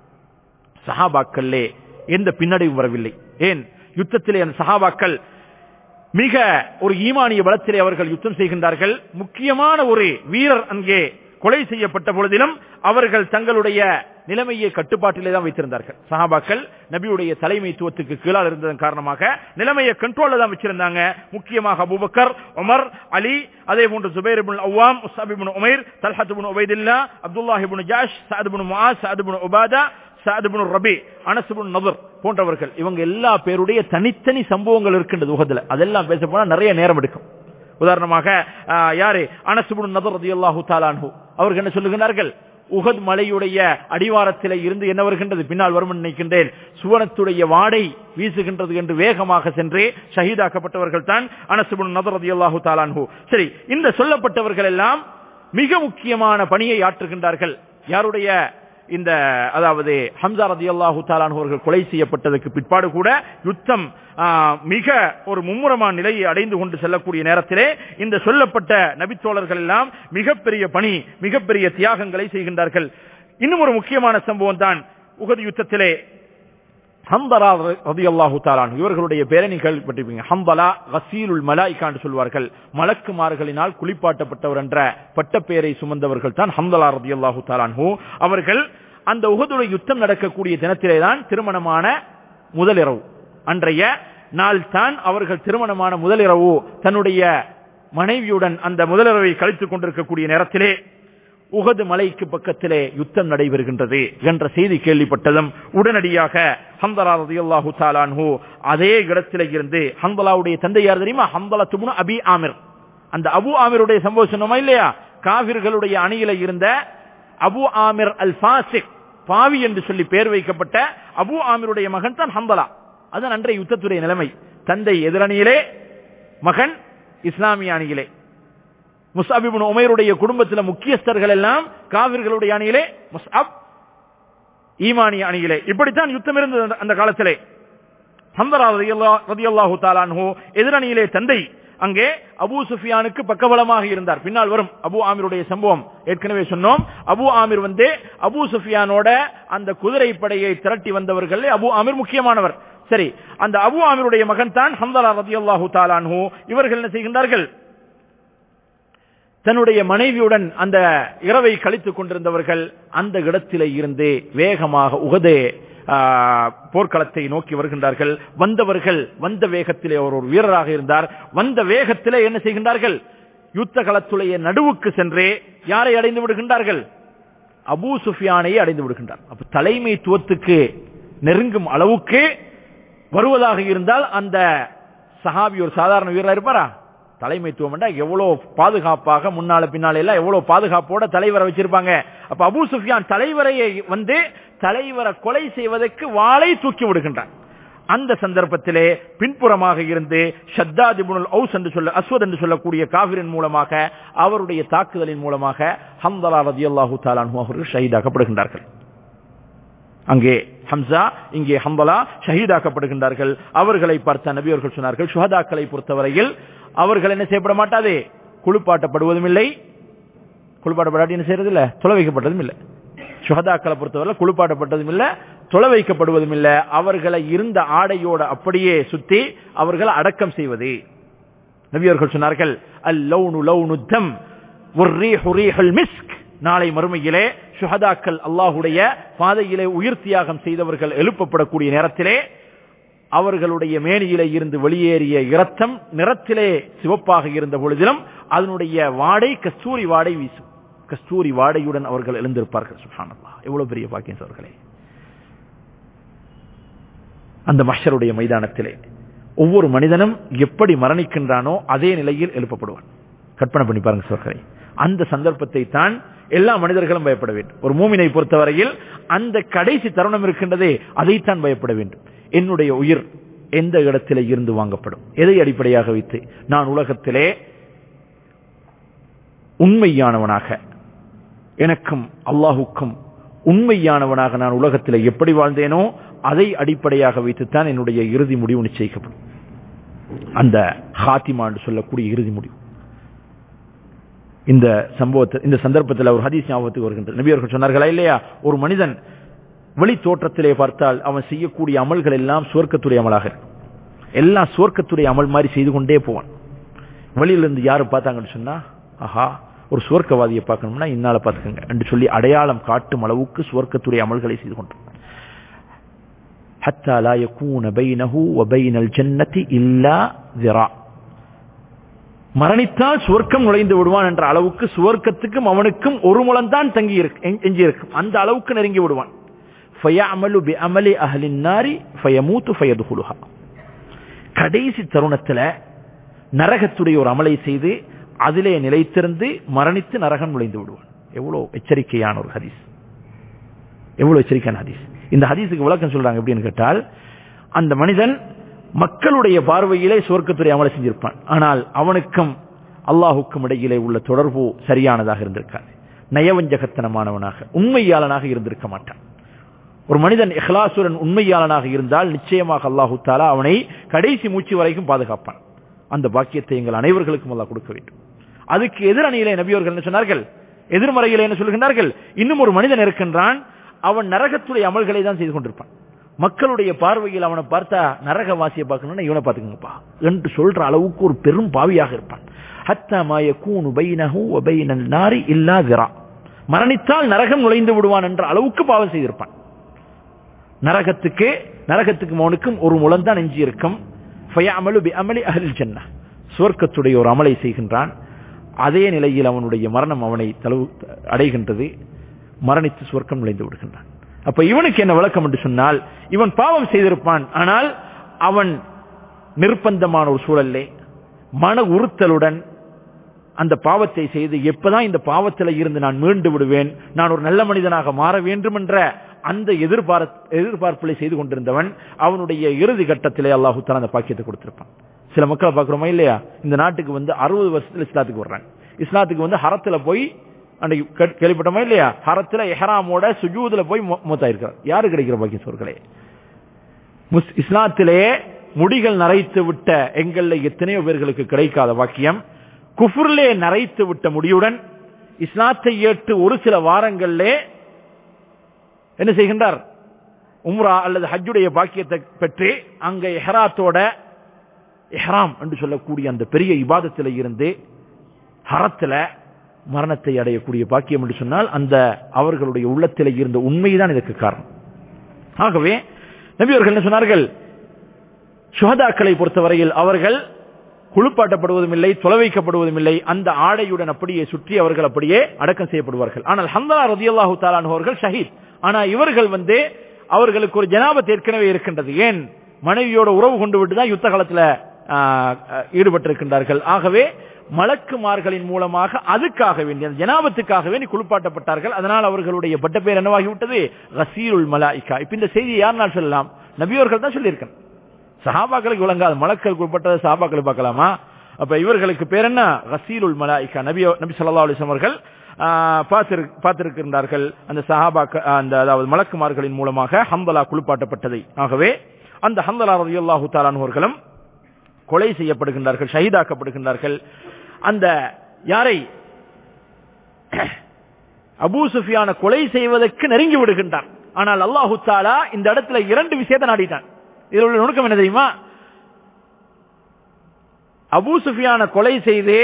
சஹாபாக்களே எந்த பின்னடைவும் வரவில்லை. ஏன்? யுத்தத்திலே அந்த சஹாபாக்கள் மிக ஒரு ஈமானிய பலத்திலே அவர்கள் யுத்தம் செய்கின்றார்கள். முக்கியமான ஒரு வீரர் அங்கே கொலை செய்யப்பட்ட பொழுதிலும் அவர்கள் தங்களுடைய நிலைமையை கட்டுப்பாட்டிலே தான் வைத்திருந்தார்கள். சஹாபாக்கள் நபியுடைய தலைமைத்துவத்துக்கு கீழால் இருந்ததன் காரணமாக நிலைமையை கண்ட்ரோல்ல தான் வச்சிருந்தாங்க. முக்கியமாக அபூபக்கர், உமர், அலி, அதே போன்று ஜுபைர் இப்னு அவ்வாம், உஸ்ஸாப் ibn Umair, Talha ibn Ubaidullah, Abdullah ibn Jahsh, Saad ibn Muadh, Saad ibn Ubada, Saad ibn Rabi, Anas ibn Nadr போன்றவர்கள். இவங்க எல்லா பேருடைய தனித்தனி சம்பவங்கள் இருக்கின்றது உஹதுல. அதெல்லாம் பேச போனா நிறைய நேரம் எடுக்கும். உதாரணமாக யாரு? அனஸ் இப்னு நதர் ரலியல்லாஹு தஆலா அன்ஹு அவர்கள் என்ன சொல்லுகிறார்கள்? உஹத் மலையுடைய அடிவாரத்திலே இருந்து என்ன வருகின்றது, பின்னால் வரும் நினைக்கின்றேன், சுவனத்துடைய வாடை வீசுகின்றது என்று வேகமாக சென்று ஷஹீதாக்கப்பட்டவர்கள் தான் அனஸ் இப்னு நதர் ரலியல்லாஹு தஆலா அன்ஹு. சரி, இந்த சொல்லப்பட்டவர்கள் எல்லாம் மிக முக்கியமான பணியை ஆற்றுகின்றார்கள். யாருடைய? இந்த அதாவது ஹம்சா ரலியல்லாஹு தஆலா அன்ஹு அவர்கள் கொலை செய்யப்பட்டதற்கு பிற்பாடு கூட யுத்தம் மிக ஒரு மும்முரமான நிலையை அடைந்து கொண்டு செல்லக்கூடிய நேரத்திலே இந்த சொல்லப்பட்ட நபித்தோழர்கள் எல்லாம் மிகப்பெரிய பணி, மிகப்பெரிய தியாகங்களை செய்கின்றார்கள். இன்னும் ஒரு முக்கியமான சம்பவம் தான் உஹது யுத்தத்திலே ஹம்தலா ரலியல்லாஹு தஆலா அன்ஹு இவர்களுடைய பேரணி கேள்விப்பட்டிருப்பீங்க. ஹம்தலா கஸீலுல் மலாயிகா என்று சொல்வார்கள். மலக்குமார்களினால் குளிப்பாட்டப்பட்டவர் என்ற பட்டப்பெயரை சுமந்தவர்கள் தான் ஹம்தலா ரலியல்லாஹு தஆலா அன்ஹு அவர்கள். அந்த உஹதுடைய யுத்தம் நடக்கக்கூடிய தினத்திலே தான் திருமணமான முதலிரவு, அன்றைய நாள் தான் அவர்கள் திருமணமான முதலிரவு தன்னுடைய மனைவியுடன் அந்த முதலிரவை கழித்துக் கொண்டிருக்கக்கூடிய நேரத்திலே உஹது மலைக்கு பக்கத்திலே யுத்தம் நடைபெறுகின்றது என்ற செய்தி கேள்விப்பட்டதும் உடனடியாக ஹம்தலா ரலியல்லாஹு தஆலா அன்ஹு அதே இடத்திலே இருந்து, ஹம்தலாவுடைய தந்தை யார் தெரியுமா? ஹம்தலா இப்னு அபி ஆமிர். அந்த அபு ஆமிருடைய சம்பவம் சொன்னோமா இல்லையா? காபிர்களுடைய அணியில இருந்த அபு ஆமிர் அல் ஃபாசிக், பாவி என்று சொல்லி பெயர் வைக்கப்பட்ட அபு ஆமிருடைய மகன் தான் ஹம்தலா. அதுதான் அன்றைய யுத்தத்துடைய நிலைமை. தந்தை எதிரணியிலே, மகன் இஸ்லாமிய அணியிலே. முஸ்அப் இப்னு உமைருடைய குடும்பத்தில் முக்கியஸ்தர்கள் எல்லாம் காவிர்களுடைய அணியிலே, முஸ்அப் ஈமானிய அணியிலே. இப்படித்தான் யுத்தம் இருந்தது அந்த காலத்திலே. ஹம்ஸா ரலியல்லாஹு தஆலா அன்ஹு எதிரணியிலே தந்தை, அங்கே அபூ சுஃபியானுக்கு பக்கபலமாக இருந்தார். பின்னால் வரும் அபூ ஆமிருடைய சம்பவம் ஏற்கனவே சொன்னோம். அபூ ஆமிர் வந்து அபூ சுஃபியானோட அந்த குதிரை படையை திரட்டி வந்தவர்கள். அபூ ஆமிர் முக்கியமானவர். சரி, அந்த அபூ ஆமிருடைய மகன் தான் ஹம்ஸா ரலியல்லாஹு தஆலா அன்ஹு. இவர்கள் என்ன செய்கின்றார்கள்? தன்னுடைய மனைவியுடன் அந்த இரவை கழித்துக் கொண்டிருந்தவர்கள் அந்த இடத்திலே இருந்து வேகமாக உஹது போர்க்களத்தை நோக்கி வருகின்றார்கள். வந்தவர்கள் வந்த வேகத்திலே அவர் ஒரு வீரராக இருந்தார். வந்த வேகத்திலே என்ன செய்கின்றார்கள்? யுத்த களத்துடைய நடுவுக்கு சென்றே யாரை அடைந்து விடுகின்றார்கள்? அபூ சுஃபியானை அடைந்து விடுகின்றார். அப்ப தலைமைத்துவத்துக்கு நெருங்கும் அளவுக்கு வருவதாக இருந்தால் அந்த சஹாபி ஒரு சாதாரண வீரராக இருப்பாரா? தலைமைத்துவம் எவ்வளவு பாதுகாப்பாக முன்னால பின்னால எல்லாம் எவ்வளவு பாதுகாப்போட தலைவரை வச்சிருப்பாங்க. அப்ப அபூ சுஃபியான் தலைவரை வந்து தலைவரை கொலை செய்வதற்கு வாளை தூக்கி விடுகின்றார். அந்த சந்தர்ப்பத்திலே பின்புறமாக இருந்து ஷத்தாத் இப்னுல் அவுஸ் என்று சொல்ல அஸ்வத் என்று சொல்லக்கூடிய காஃபிரின் மூலமாக அவருடைய தாக்குதலின் மூலமாக ஹம்ஸா ரலியல்லாஹு தஆலா அன்ஹு அவர்கள் ஷஹீதாக்கப்படுகின்றார்கள். அங்கே ஹம்ஸா, இங்கே ஹம்ஸா ஷஹீதாக்கப்படுகின்றார்கள். அவர்களை பார்த்த நபி அவர்கள் சொன்னார்கள், சுஹதாக்களை பொறுத்தவரையில் அவர்கள் என்ன செய்யப்பட மாட்டாது, குளிப்பாட்டப்படுவதும் இல்லை, குளிப்பாட்டப்படாட்டி என்ன செய்யறது இல்ல, தொலை வைக்கப்பட்டதும் இல்லை. சுஹதாக்களை பொறுத்தவரை குளிப்பாட்டப்பட்டதும் இல்லை, தொலை வைக்கப்படுவதும் இல்லை. அவர்களை இருந்த ஆடையோட அப்படியே சுத்தி அவர்களை அடக்கம் செய்வது. நபி அவர்கள் சொன்னார்கள், அல் லௌனு லௌனு தம் வர்ரீஹு ரீஹுல் மிஸ்க். நாளை மறுமையிலே சுஹதாக்கள் அல்லாஹ்வுடைய பாதையிலே உயிர் தியாகம் செய்தவர்கள் எழுப்பப்படக்கூடிய நேரத்திலே அவர்களுடைய மேனியிலே இருந்து வெளியேறிய இரத்தம் நிறத்திலே சிவப்பாக இருந்த பொழுதிலும் அதனுடைய வாடை கஸ்தூரி வாடை வீசும். கஸ்தூரி வாடையுடன் அவர்கள் எழுந்திருப்பார்கள். சுப்ஹானல்லாஹ், எவ்வளவு பெரிய பாக்கியம் அவர்களே. அந்த மஹ்ஷருடைய மைதானத்திலே ஒவ்வொரு மனிதனும் எப்படி மரணிக்கின்றானோ அதே நிலையில் எழுப்பப்படுவான். கற்பனை பண்ணி பாருங்க சோர்களே. அந்த சந்தர்ப்பத்தை தான் எல்லா மனிதர்களும் பயப்பட வேண்டும். ஒரு மூமினை பொறுத்தவரையில் அந்த கடைசி தருணம் இருக்கின்றதே அதைத்தான் பயப்பட வேண்டும். என்னுடைய உயிர் எந்த இடத்திலே இருந்து வாங்கப்படும், எதை அடிப்படையாக வைத்து நான் உலகத்திலே உண்மையானவனாக, எனக்கும் அல்லாஹுக்கும் உண்மையானவனாக நான் உலகத்திலே எப்படி வாழ்ந்தேனோ அதை அடிப்படையாக வைத்துத்தான் என்னுடைய இறுதி முடிவு நிச்சயிக்கப்படும். அந்த ஹாத்திமா என்று சொல்லக்கூடிய இறுதி முடிவு. இந்த சம்பவத்தை இந்த சந்தர்ப்பத்தில் ஒரு ஹதீஸ் ஞாபகத்துக்கு வருகின்றது. நபி அவர்கள் சொன்னார்களா இல்லையா, ஒரு மனிதன் வெளி தோற்றத்திலே பார்த்தால் அவன் செய்யக்கூடிய அமல்கள் எல்லாம் சுவர்க்கத்துடைய அமலாக இருக்கும். எல்லாம் சுவர்க்கத்துடைய அமல் மாதிரி செய்து கொண்டே போவான். வெளியிலிருந்து யாரும் பார்த்தாங்கன்னு சொன்னா, ஆஹா ஒரு சுவர்க்கவாதியை பார்க்கணும்னா இன்னால பார்த்துக்கங்க என்று சொல்லி அடையாளம் காட்டும் அளவுக்கு சுவர்க்கத்துடைய அமல்களை செய்து கொண்டான். ஹத்தா லா யகூன பைனஹு வ பைனல் ஜன்னதி இல்லா ذرா. மரணித்தால் சுவர்க்கம் நுழைந்து விடுவான் என்ற அளவுக்கு சுவர்க்கத்துக்கும் அவனுக்கும் ஒரு முழம் தான் தங்கி எஞ்சி இருக்கும். அந்த அளவுக்கு நெருங்கி விடுவான். ஃபயஅமலு பிஅமலி அஹ்லின் நாரி ஃபயமூது ஃபயதுஹுலுஹா. கடைசி தருணத்துல நரகத்துடைய ஒரு அமலை செய்து அதிலே நிலைத்திருந்து மரணித்து நரகம் நுழைந்து விடுவான். எவ்வளவு எச்சரிக்கையான ஒரு ஹதீஸ், எவ்வளவு எச்சரிக்கையான ஹதீஸ். இந்த ஹதீஸுக்கு விளக்கம் சொல்றாங்க எப்படின்னு கேட்டால், அந்த மனிதன் மக்களுடைய பார்வையிலே சுவர்க்கத்துடைய அமலை செஞ்சிருப்பான். ஆனால் அவனுக்கும் அல்லாஹுக்கும் இடையிலே உள்ள தொடர்பு சரியானதாக இருந்திருக்காது. நயவஞ்சகத்தனமானவனாக உண்மையாளனாக இருந்திருக்க மாட்டான். ஒரு மனிதன் இஹ்லாசுடன் உண்மையாளனாக இருந்தால் நிச்சயமாக அல்லாஹு தஆலா அவனை கடைசி மூச்சு வரைக்கும் பாதுகாப்பான். அந்த பாக்கியத்தை எங்கள் அனைவர்களுக்கும் அல்லாஹ் கொடுக்க வேண்டும். அதுக்கு எதிரணியிலே நபியவர்கள் என்ன சொன்னார்கள், எதிர்மறையிலே என்ன சொல்கின்றார்கள், இன்னும் ஒரு மனிதன் இருக்கின்றான், அவன் நரகத்துடைய அமல்களை தான் செய்து கொண்டிருப்பான். மக்களுடைய பார்வையில் அவனை பார்த்தா நரகவாசியை பார்க்கணும்னா இவனை பார்த்துக்கங்கப்பா என்று சொல்ற அளவுக்கு ஒரு பெரும் பாவியாக இருப்பான். ஹத்தா மா யகூனு பைனஹு வ பைனல் நாரி இல்லா ذرா. மரணித்தால் நரகம் நுழைந்து விடுவான் என்ற அளவுக்கு பாவம் செய்திருப்பான். நரகத்துக்கு நரகத்துக்கு அவனுக்கும் ஒரு முழம் தான் எஞ்சி இருக்கும். ஃபயஅமலு பிஅமலி அஹ்லில் ஜன்னah. சுவர்க்கத்துடைய ஒரு அமலை செய்கின்றான். அதே நிலையில் அவனுடைய மரணம் அவனை அடைகின்றது. மரணித்து சுவர்க்கம் நுழைந்து விடுகின்றான். அப்ப இவனுக்கு என்ன விளக்கம் என்று சொன்னால், இவன் பாவம் செய்திருப்பான், ஆனால் அவன் நிர்பந்தமான ஒரு சூழலே மன உறுத்தலுடன் அந்த பாவத்தை செய்து எப்பதான் இந்த பாவத்தில் இருந்து நான் மீண்டு விடுவேன், நான் ஒரு நல்ல மனிதனாக மாற வேண்டும் என்ற அந்த எதிர்பார்ப்பு எதிர்பார்ப்புகளை செய்து கொண்டிருந்தவன் அவனுடைய இறுதி கட்டத்திலே அல்லாஹ் தஆலா அந்த பாக்கியத்தை கொடுத்திருப்பான். சில மக்களை பார்க்கிறோமா இல்லையா, இந்த நாட்டுக்கு வந்து அறுபது வருஷத்துல இஸ்லாத்துக்கு வர்றாங்க. இஸ்லாத்துக்கு வந்து ஹரத்துல போய் அன்னைக்கு கேள்விப்பட்டோமா இல்லையா, ஹரத்துல இஹ்ராமோட சுஜூதுல போய் மூத்தாயிருக்கிறார். யாரு கிடைக்கிற பாக்கியம் சோர்களே? இஸ்லாத்திலே முடிகள் நரைத்து விட்ட எங்கள்ல எத்தனையோ பேர்களுக்கு கிடைக்காத பாக்கியம், குஃப்ரிலே நரைத்து விட்ட முடியுடன் இஸ்லாத்தை ஏற்று ஒரு சில வாரங்களிலே என்ன செய்கின்றார், உம்ரா அல்லது ஹஜ்ஜுடைய பாக்கியத்தை பெற்று அங்க இஹ்ராத்தோட இஹ்ராம் என்று சொல்லக்கூடிய அந்த பெரிய இபாதத்தில இருந்து ஹரத்துல மரணத்தை அடையக்கூடிய பாக்கியம் என்று சொன்னால் அந்த அவர்களுடைய உள்ளத்திலே இருந்த உண்மைதான் இதற்கு காரணம். ஆகவே நபி அவர்கள் என்ன சொன்னார்கள், சுஹதாக்களை பொறுத்தவரையில் அவர்கள் குளிப்பாட்டப்படுவதும் இல்லை, தொலை வைக்கப்படுவதும் இல்லை, அந்த ஆடையுடன் அப்படியே சுற்றி அவர்கள் அப்படியே அடக்கம் செய்யப்படுவார்கள். ஆனால் ஹம்தலா ரலியல்லாஹு தஆலா அன்ஹு அவர்கள் ஷஹீத். ஆனா இவர்கள் வந்து அவர்களுக்கு ஒரு ஜனாபத் ஏற்கனவே இருக்கின்றது. ஏன், மனைவியோட உறவு கொண்டு விட்டு தான் யுத்த காலத்துல ஈடுபட்டிருக்கின்றார்கள். ஆகவே மலக்குமார்களின் மூலமாக அதுக்காக வேண்டிய ஜனாபத்துக்காக வேண்டி குளிப்பாட்டப்பட்டார்கள். அதனால் அவர்களுடைய பட்ட பேர் என்னவாகிவிட்டது, கசீருல் மலாயிகா. இப்ப இந்த செய்தியை யாருனால் சொல்லலாம், நபியவர்கள் தான் சொல்லியிருக்காங்க. சஹாபாக்களுக்கு விளங்காது, மலக்கள் குறிப்பிட்டதை சஹாபாக்களை பார்க்கலாமா? அப்ப இவர்களுக்கு பேர் என்ன, கசீருல் மலாயிகா. நபி நபி ஸல்லல்லாஹு அலைஹி வஸல்லம் அவர்கள் பார்த்திருக்கின்றார்கள் அந்த சஹாபாக்கள், அந்த அதாவது மலக்குமார்களின் மூலமாக ஹம்தலா குளிப்பாட்டப்பட்டதை. ஆகவே அந்த ஹம்தலா ரலியல்லாஹு தஆலா அன்ஹு அவர்களும் கொலை செய்யப்படுகின்றார்கள், ஷஹீதாக்கப்படுகின்றார்கள். அந்த யாரை, அபூ சுஃபியான கொலை செய்வதற்கு நெருங்கி விடுகின்றார். ஆனால் அல்லாஹு தஆலா இந்த இடத்துல இரண்டு விஷயத்தை நாடிட்டான். இதில் உள்ள நுணுக்கம் என்ன தெரியுமா, அபூ சுஃபியான கொலை செய்தே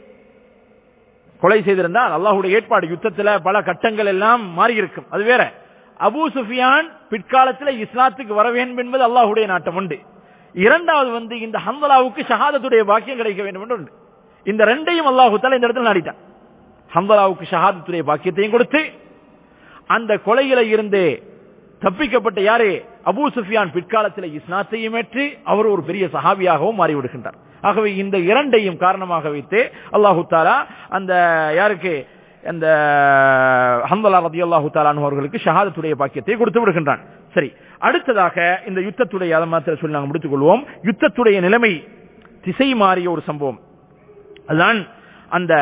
கொலை செய்திருந்தால் அல்லாஹ்வுடைய ஏற்பாடு, யுத்தத்தில் பல கட்டங்கள் எல்லாம் மாறி இருக்கும், அது வேற. அபூ சுஃபியான் பிற்காலத்தில் இஸ்லாத்துக்கு வர வேண்டும் என்பது அல்லாஹ்வுடைய நாட்டம் உண்டு. இரண்டாவது வந்து இந்த ஹம்தலாவுக்கு ஷஹாதத்துடைய பாக்கியம் கிடைக்க வேண்டும் என்று உண்டு. இந்த ரெண்டையும் அல்லாஹ் தஆலா இந்த இடத்துல நாடிட்டான். ஹம்தலாவுக்கு ஷஹாதத்துடைய பாக்கியத்தையும் கொடுத்து அந்த கொலையில இருந்து தப்பிக்கப்பட்ட யாரே அபூ சுஃபியான் பிற்காலத்தில் இஸ்லாத்தையும் ஏற்று அவர் ஒரு பெரிய சஹாபியாகவும் மாறிவிடுகின்றார். ஆகவே இந்த இரண்டையும் காரணமாக வைத்து அல்லாஹு தஆலா அந்த யாருக்கு, அந்த ஹம்தலா ரலியல்லாஹு தஆலா அன்ஹு அவர்களுக்கு ஷஹாதத்துடைய பாக்கியத்தை கொடுத்து விடுகின்றான். சரி, அடுத்ததாக இந்த யுத்தத்துடைய அதை மாத்திரம் சொல்லி நாங்கள் முடித்துக் கொள்வோம். யுத்தத்துடைய நிலைமை திசை மாறிய ஒரு சம்பவம். அதுதான் அந்த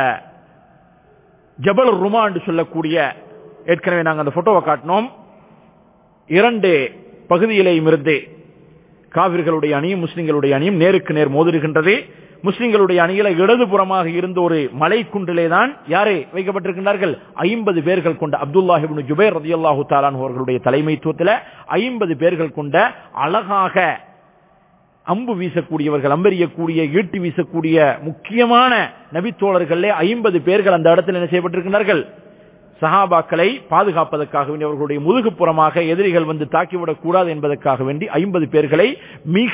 ஜபல் ருமா என்று சொல்லக்கூடிய, ஏற்கனவே நாங்கள் அந்த போட்டோவை காட்டினோம், இரண்டு பகுதியிலேயும் இருந்து காவிர்களுடைய அணியும் முஸ்லிம்களுடைய அணியும் நேருக்கு நேர் மோதிருக்கின்றது. முஸ்லிம்களுடைய அணியில இடதுபுறமாக இருந்த ஒரு மலை குன்றிலே தான் யாரே வைக்கப்பட்டிருக்கின்றார்கள், ஐம்பது பேர்கள் கொண்ட அப்துல்லாஹ் இப்னு ஜுபைர் ரலியல்லாஹு தஆலா அன்ஹு அவர்களுடைய தலைமைத்துவத்தில் ஐம்பது பேர்கள் கொண்ட அழகாக அம்பு வீசக்கூடியவர்கள், அம்பெறியக்கூடிய, ஈட்டி வீசக்கூடிய முக்கியமான நபித்தோழர்களே ஐம்பது பேர்கள் அந்த இடத்தில் என்ன செய்யப்பட்டிருக்கிறார்கள், சஹாபாக்களை பாதுகாப்பதற்காக வேண்டி, அவர்களுடைய முதுகுப்புறமாக எதிரிகள் வந்து தாக்கிவிடக் கூடாது என்பதற்காக வேண்டி ஐம்பது பேர்களை மிக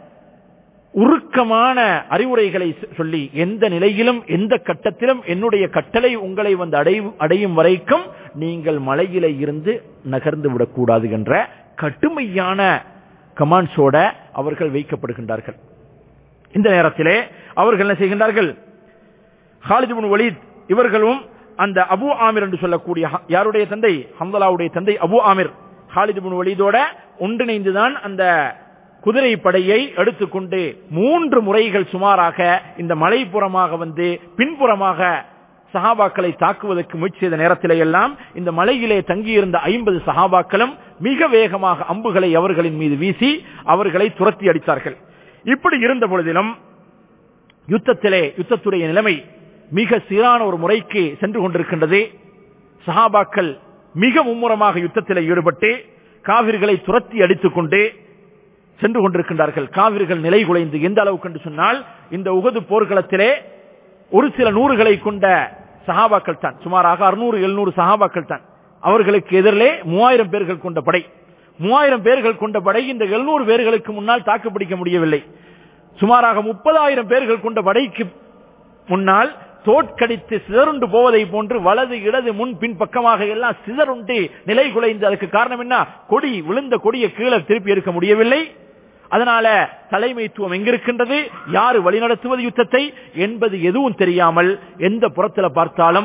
உருக்கமான அறிவுரைகளை சொல்லி, எந்த நிலையிலும் எந்த கட்டத்திலும் என்னுடைய கட்டளை உங்களை வந்து அடையும் வரைக்கும் நீங்கள் மலையில இருந்து நகர்ந்து விடக்கூடாது என்ற கடுமையான கமாண்ட்ஸோட அவர்கள் வைக்கப்படுகின்றார்கள். இந்த நேரத்திலே அவர்கள் என்ன செய்கின்றார்கள், ஹாலித் இப்னு வலீத் இவர்களும் அந்த அபு ஆமிர் என்று சொல்லக்கூடிய யாருடைய தந்தை, ஹம்தலாவுடைய தந்தை அபு ஆமிர், ஹாலித் இப்னு வலீதோட ஒன்றிணைந்துதான் அந்த குதிரை படையை எடுத்துக்கொண்டு மூன்று முறைகள் சுமாராக இந்த மலைப்புறமாக வந்து பின்புறமாக சஹாபாக்களை தாக்குவதற்கு முயற்சி செய்த நேரத்திலே எல்லாம் இந்த மலையிலே தங்கியிருந்த ஐம்பது சஹாபாக்களும் மிக வேகமாக அம்புகளை அவர்களின் மீது வீசி அவர்களை துரத்தி அடித்தார்கள். இப்படி இருந்த பொழுதிலும் யுத்தத்திலே யுத்தத்துடைய நிலைமை மிக சீரான ஒரு முறைக்கு சென்று கொண்டிருக்கின்றது. சஹாபாக்கள் மிக மும்முரமாக யுத்தத்திலே ஈடுபட்டு காவிர்களை துரத்தி அடித்துக் கொண்டு சென்று கொண்டிருக்கின்றார்கள். காவிர்கள் நிலை குலைந்து எந்த அளவுக்கு என்று சொன்னால், இந்த உஹது போர்க்களத்திலே ஒரு சில நூறுகளை கொண்ட சஹாபாக்கள் தான், சுமாராக அறுநூறு எழுநூறு சஹாபாக்கள் தான். அவர்களுக்கு எதிரிலே மூவாயிரம் பேர்கள் கொண்ட படை, மூவாயிரம் பேர்கள் கொண்ட படை இந்த எழுநூறு பேர்களுக்கு முன்னால் தாக்குப்பிடிக்க முடியவில்லை. சுமாராக முப்பதாயிரம் பேர்கள் கொண்ட படைக்கு முன்னால் தோற்கடித்து சிதறுண்டு போவதை போன்று வலது இடது முன் பின் பக்கமாக எல்லாம் சிதறுண்டு நிலை குலைந்து, அதுக்கு காரணம் என்ன, கொடி விழுந்த கொடியை கீழே திருப்பி எடுக்க முடியவில்லை. அதனால தலைமைத்துவம் எங்கிருக்கின்றது, யாரு வழிநடத்துவது யுத்தத்தை என்பது எதுவும் தெரியாமல் எந்த புறத்தில் பார்த்தாலும்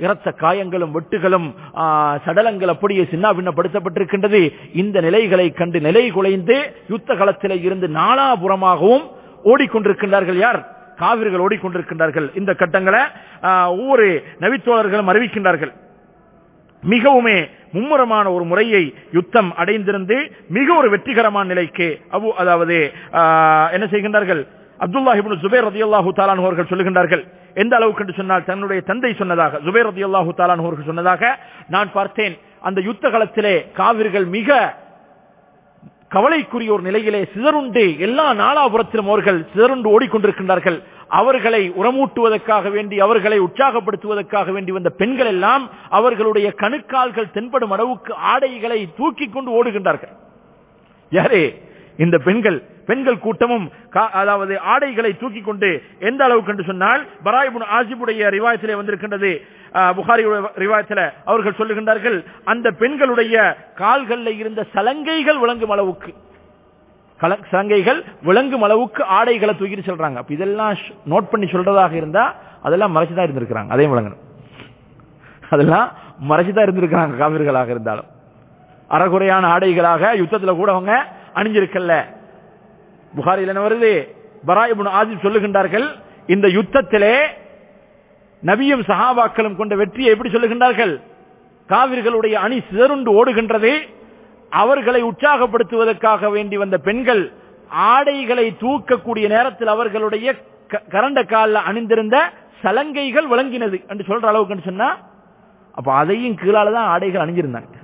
இரத்த காயங்களும் வெட்டுகளும் சடலங்கள் அப்படியே சின்னாபின்னப்படுத்தப்பட்டிருக்கின்றது. இந்த நிலைகளை கண்டு நிலை குலைந்து யுத்த களத்திலே இருந்து நாலாபுறமாகவும் ஓடிக்கொண்டிருக்கின்றார்கள். யார்? காவிர்கள் ஓடிக்கொண்டிருக்கின்றார்கள். இந்த கட்டங்களை ஒவ்வொரு நபித்தோழர்களும் அறிவிக்கின்றார்கள். மிகவுமே மும்முரமான ஒரு முறையை யுத்தம் அடைந்திருந்து மிக ஒரு வெற்றிகரமான நிலைக்கு அபு அதாவது என்ன செய்கின்றார்கள்? அப்துல்லாஹ் இப்னு ஜுபைர் ரலியல்லாஹு தஆலா அன்ஹு அவர்கள் சொல்லுகின்றார்கள். எந்த அளவுக்கு என்று சொன்னால், தன்னுடைய தந்தை சொன்னதாக, ஜுபைர் ரலியல்லாஹு தஆலா அன்ஹு அவர்கள் சொன்னதாக, நான் பார்த்தேன் அந்த யுத்த களத்திலே காவிர்கள் மிக கவலைக்குரிய ஒரு நிலையிலே சிதறுண்டு எல்லா நாலாபுரத்திலும் அவர்கள் சிதறுண்டு ஓடிக்கொண்டிருக்கின்றார்கள். அவர்களை உரமூட்டுவதற்காக வேண்டி, அவர்களை உற்சாகப்படுத்துவதற்காக வேண்டி வந்த பெண்கள் எல்லாம் அவர்களுடைய கணுக்கால்கள் தென்படும் அளவுக்கு ஆடைகளை தூக்கி கொண்டு ஓடுகின்றார்கள். யாரே? இந்த பெண்கள் பெண்கள் கூட்டமும் அதாவது ஆடைகளை தூக்கி கொண்டு எந்த அளவுக்கு என்று சொன்னால், பரா இப்னு ஆசிபுடைய ரிவாயத்திலே வந்திருக்கின்றது, புகாரி ரிவாயத்திலே அவர்கள் சொல்லுகின்றார்கள், அந்த பெண்களுடைய கால்களில் இருந்த சலங்கைகள் விளங்கும் அளவுக்கு சலங்கைகள் விளங்கும் அளவுக்கு ஆடைகளை தூக்கிட்டு சொல்றாங்க. அப்ப இதெல்லாம் நோட் பண்ணி சொல்றதாக இருந்தா அதெல்லாம் மறைச்சுதான் இருந்திருக்கிறாங்க. அதையும் விளங்கணும். அதெல்லாம் மறைச்சுதான் இருந்திருக்கிறாங்க. காவிர்களாக இருந்தாலும் அறகுறையான ஆடைகளாக யுத்தத்தில் கூட அவங்க அணிஞ்சிருக்கல. புகாரில் என்ன வருது? பரா இப்னு ஆசிப் சொல்லுகின்றார்கள், இந்த யுத்தத்திலே நபியும் சஹாபாக்களும் கொண்ட வெற்றியை எப்படி சொல்லுகின்றார்கள்? காவிர்களுடைய அணி சிதறுண்டு ஓடுகின்றது. அவர்களை உற்சாகப்படுத்துவதற்காக வேண்டி வந்த பெண்கள் ஆடைகளை தூக்கக்கூடிய நேரத்தில் அவர்களுடைய கரண்ட காலில் அணிந்திருந்த சலங்கைகள் விளங்கினது என்று சொல்ற அளவுக்கு சொன்னா, அப்ப அதையும் கீழாலதான் ஆடைகள் அணிஞ்சிருந்தாங்க.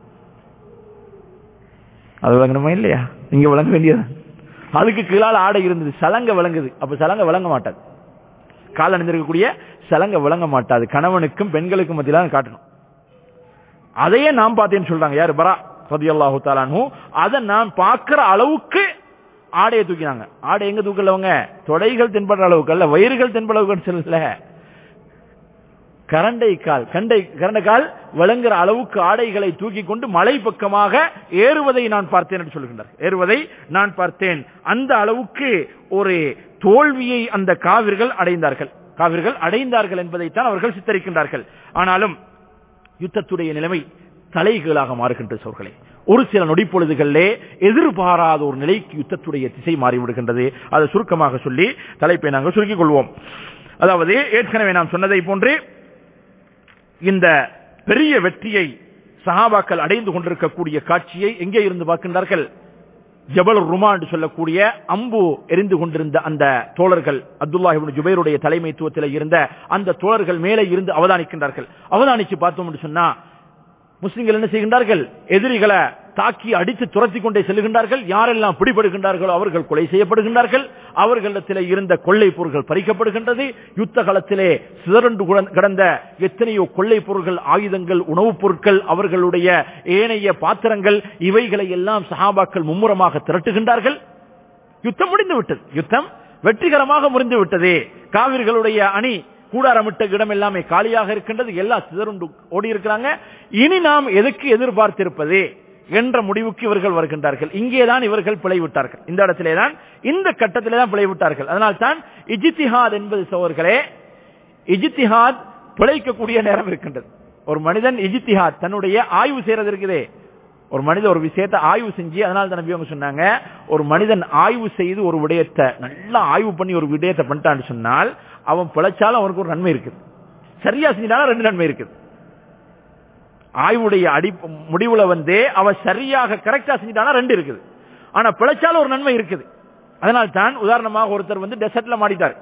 அது விளங்கணுமா இல்லையா? நீங்க விளங்க வேண்டியது. அதுக்கு கீழால ஆடை இருந்தது, சலங்க விளங்குது. அப்ப சலங்க விளங்க மாட்டாது. கால் அணிந்திருக்கக்கூடிய சலங்க விளங்க மாட்டாது. கணவனுக்கும் பெண்களுக்கும் மத்தியில காட்டணும். அதையே நாம் பார்த்தேன்னு சொல்றாங்க. யாரு? பரா ரலியல்லாஹு தஆலா அன்ஹு. அதை நான் பார்க்கிற அளவுக்கு ஆடையை தூக்கினாங்க. ஆடை எங்க தூக்கலவங்க? தொடைகள் தென்படுற அளவுக்கு அல்ல, வயிறுகள் தென்பட அளவுக்கு சொல்லல, கரண்டை கால் கண்டை கரண்ட கால் விளங்குற அளவுக்கு ஆடைகளை தூக்கி கொண்டு மலை பக்கமாக ஏறுவதை நான் பார்த்தேன் என்று சொல்கின்றார். ஏறுவதை நான் பார்த்தேன். அந்த அளவுக்கு ஒரு தோல்வியை அந்த காவிர்கள் அடைந்தார்கள். காவிர்கள் அடைந்தார்கள் என்பதைத்தான் அவர்கள் சித்தரிக்கின்றார்கள். ஆனாலும் யுத்தத்துடைய நிலைமை தலைகீழாக மாறுகின்ற சோர்களே. ஒரு சில நொடி பொழுதுகளிலே எதிர்பாராத ஒரு நிலைக்கு யுத்தத்துடைய திசை மாறிவிடுகின்றது. அதை சுருக்கமாக சொல்லி தலைப்பை நாங்கள் சுருக்கிக் கொள்வோம். அதாவது ஏற்கனவே நாம் சொன்னதை போன்று இந்த பெரிய வெற்றியை சஹாபாக்கள் அடைந்து கொண்டிருக்கக்கூடிய காட்சியை எங்கே இருந்து பார்க்கின்றார்கள்? ஜபல் ருமா என்று சொல்லக்கூடிய அம்பு எரிந்து கொண்டிருந்த அந்த தோழர்கள், அப்துல்லாஹ் இப்னு ஜுபைருடைய தலைமைத்துவத்தில் இருந்த அந்த தோழர்கள் மேலே இருந்து அவதானிக்கின்றார்கள். அவதானிச்சு பார்த்தோம் என்று சொன்னா, முஸ்லிம்கள் என்ன செய்கின்றார்கள்? எதிரிகளை தாக்கி அடித்து துரத்தி கொண்டே செல்கின்றார்கள். யாரெல்லாம் பிடிபடுகின்றார்களோ அவர்கள் கொலை செய்யப்படுகின்றார்கள். அவர்களிடத்தில் இருந்த கொள்ளை பொருட்கள் பறிக்கப்படுகின்றது. யுத்த காலத்திலே சிதறண்டு கிடந்த எத்தனையோ கொள்ளை பொருட்கள், ஆயுதங்கள், உணவுப் பொருட்கள், அவர்களுடைய ஏனைய பாத்திரங்கள், இவைகளை எல்லாம் சஹாபாக்கள் மும்முரமாக திரட்டுகின்றார்கள். யுத்தம் முடிந்து விட்டது. யுத்தம் வெற்றிகரமாக முடிந்து விட்டது. காவிர்களுடைய அணி கூடாரமிட்ட இடம் எல்லாமே காலியாக இருக்கின்றது. எல்லாம் சிதறுண்டு ஓடி இருக்கிறாங்க. இனி நாம் எதுக்கு எதிர்பார்த்திருப்பது என்ற முடிவுக்கு இவர்கள் வருகின்றார்கள். இங்கேதான் இவர்கள் பிழைவிட்டார்கள். இந்த இடத்திலே தான், இந்த கட்டத்திலே தான் பிழைவிட்டார்கள். அதனால் தான் இஜ்திஹாத் என்பது சோர்களே, இஜ்திஹாத் பிழைக்கக்கூடிய நேரம் இருக்கின்றது. ஒரு மனிதன் இஜ்திஹாத் தன்னுடைய ஆய்வு செய்யறது இருக்குதே, ஒரு மனிதன் ஒரு விஷயத்தை ஆய்வு செஞ்சு, அதனால தான் நபி அவங்க சொன்னாங்க, ஒரு மனிதன் ஆய்வு செய்து ஒரு விடயத்தை நல்லா ஆய்வு பண்ணி ஒரு விடயத்தை பண்ணிட்டான்னு சொன்னால் அவன் பிழைச்சாலும் அவனுக்கு ஒரு நன்மை இருக்குது, சரியா செஞ்சாலும் ரெண்டு நன்மை இருக்குது. ஆய்வுடைய அடி முடிவுல வந்து அவன் சரியாக கரெக்டா செஞ்சிட்டானா ரெண்டு இருக்குது, ஆனா பிழைச்சாலும் ஒரு நன்மை இருக்குது. அதனால் தான் உதாரணமாக ஒருத்தர் வந்து டெசர்ட்ல மாட்டிட்டார்,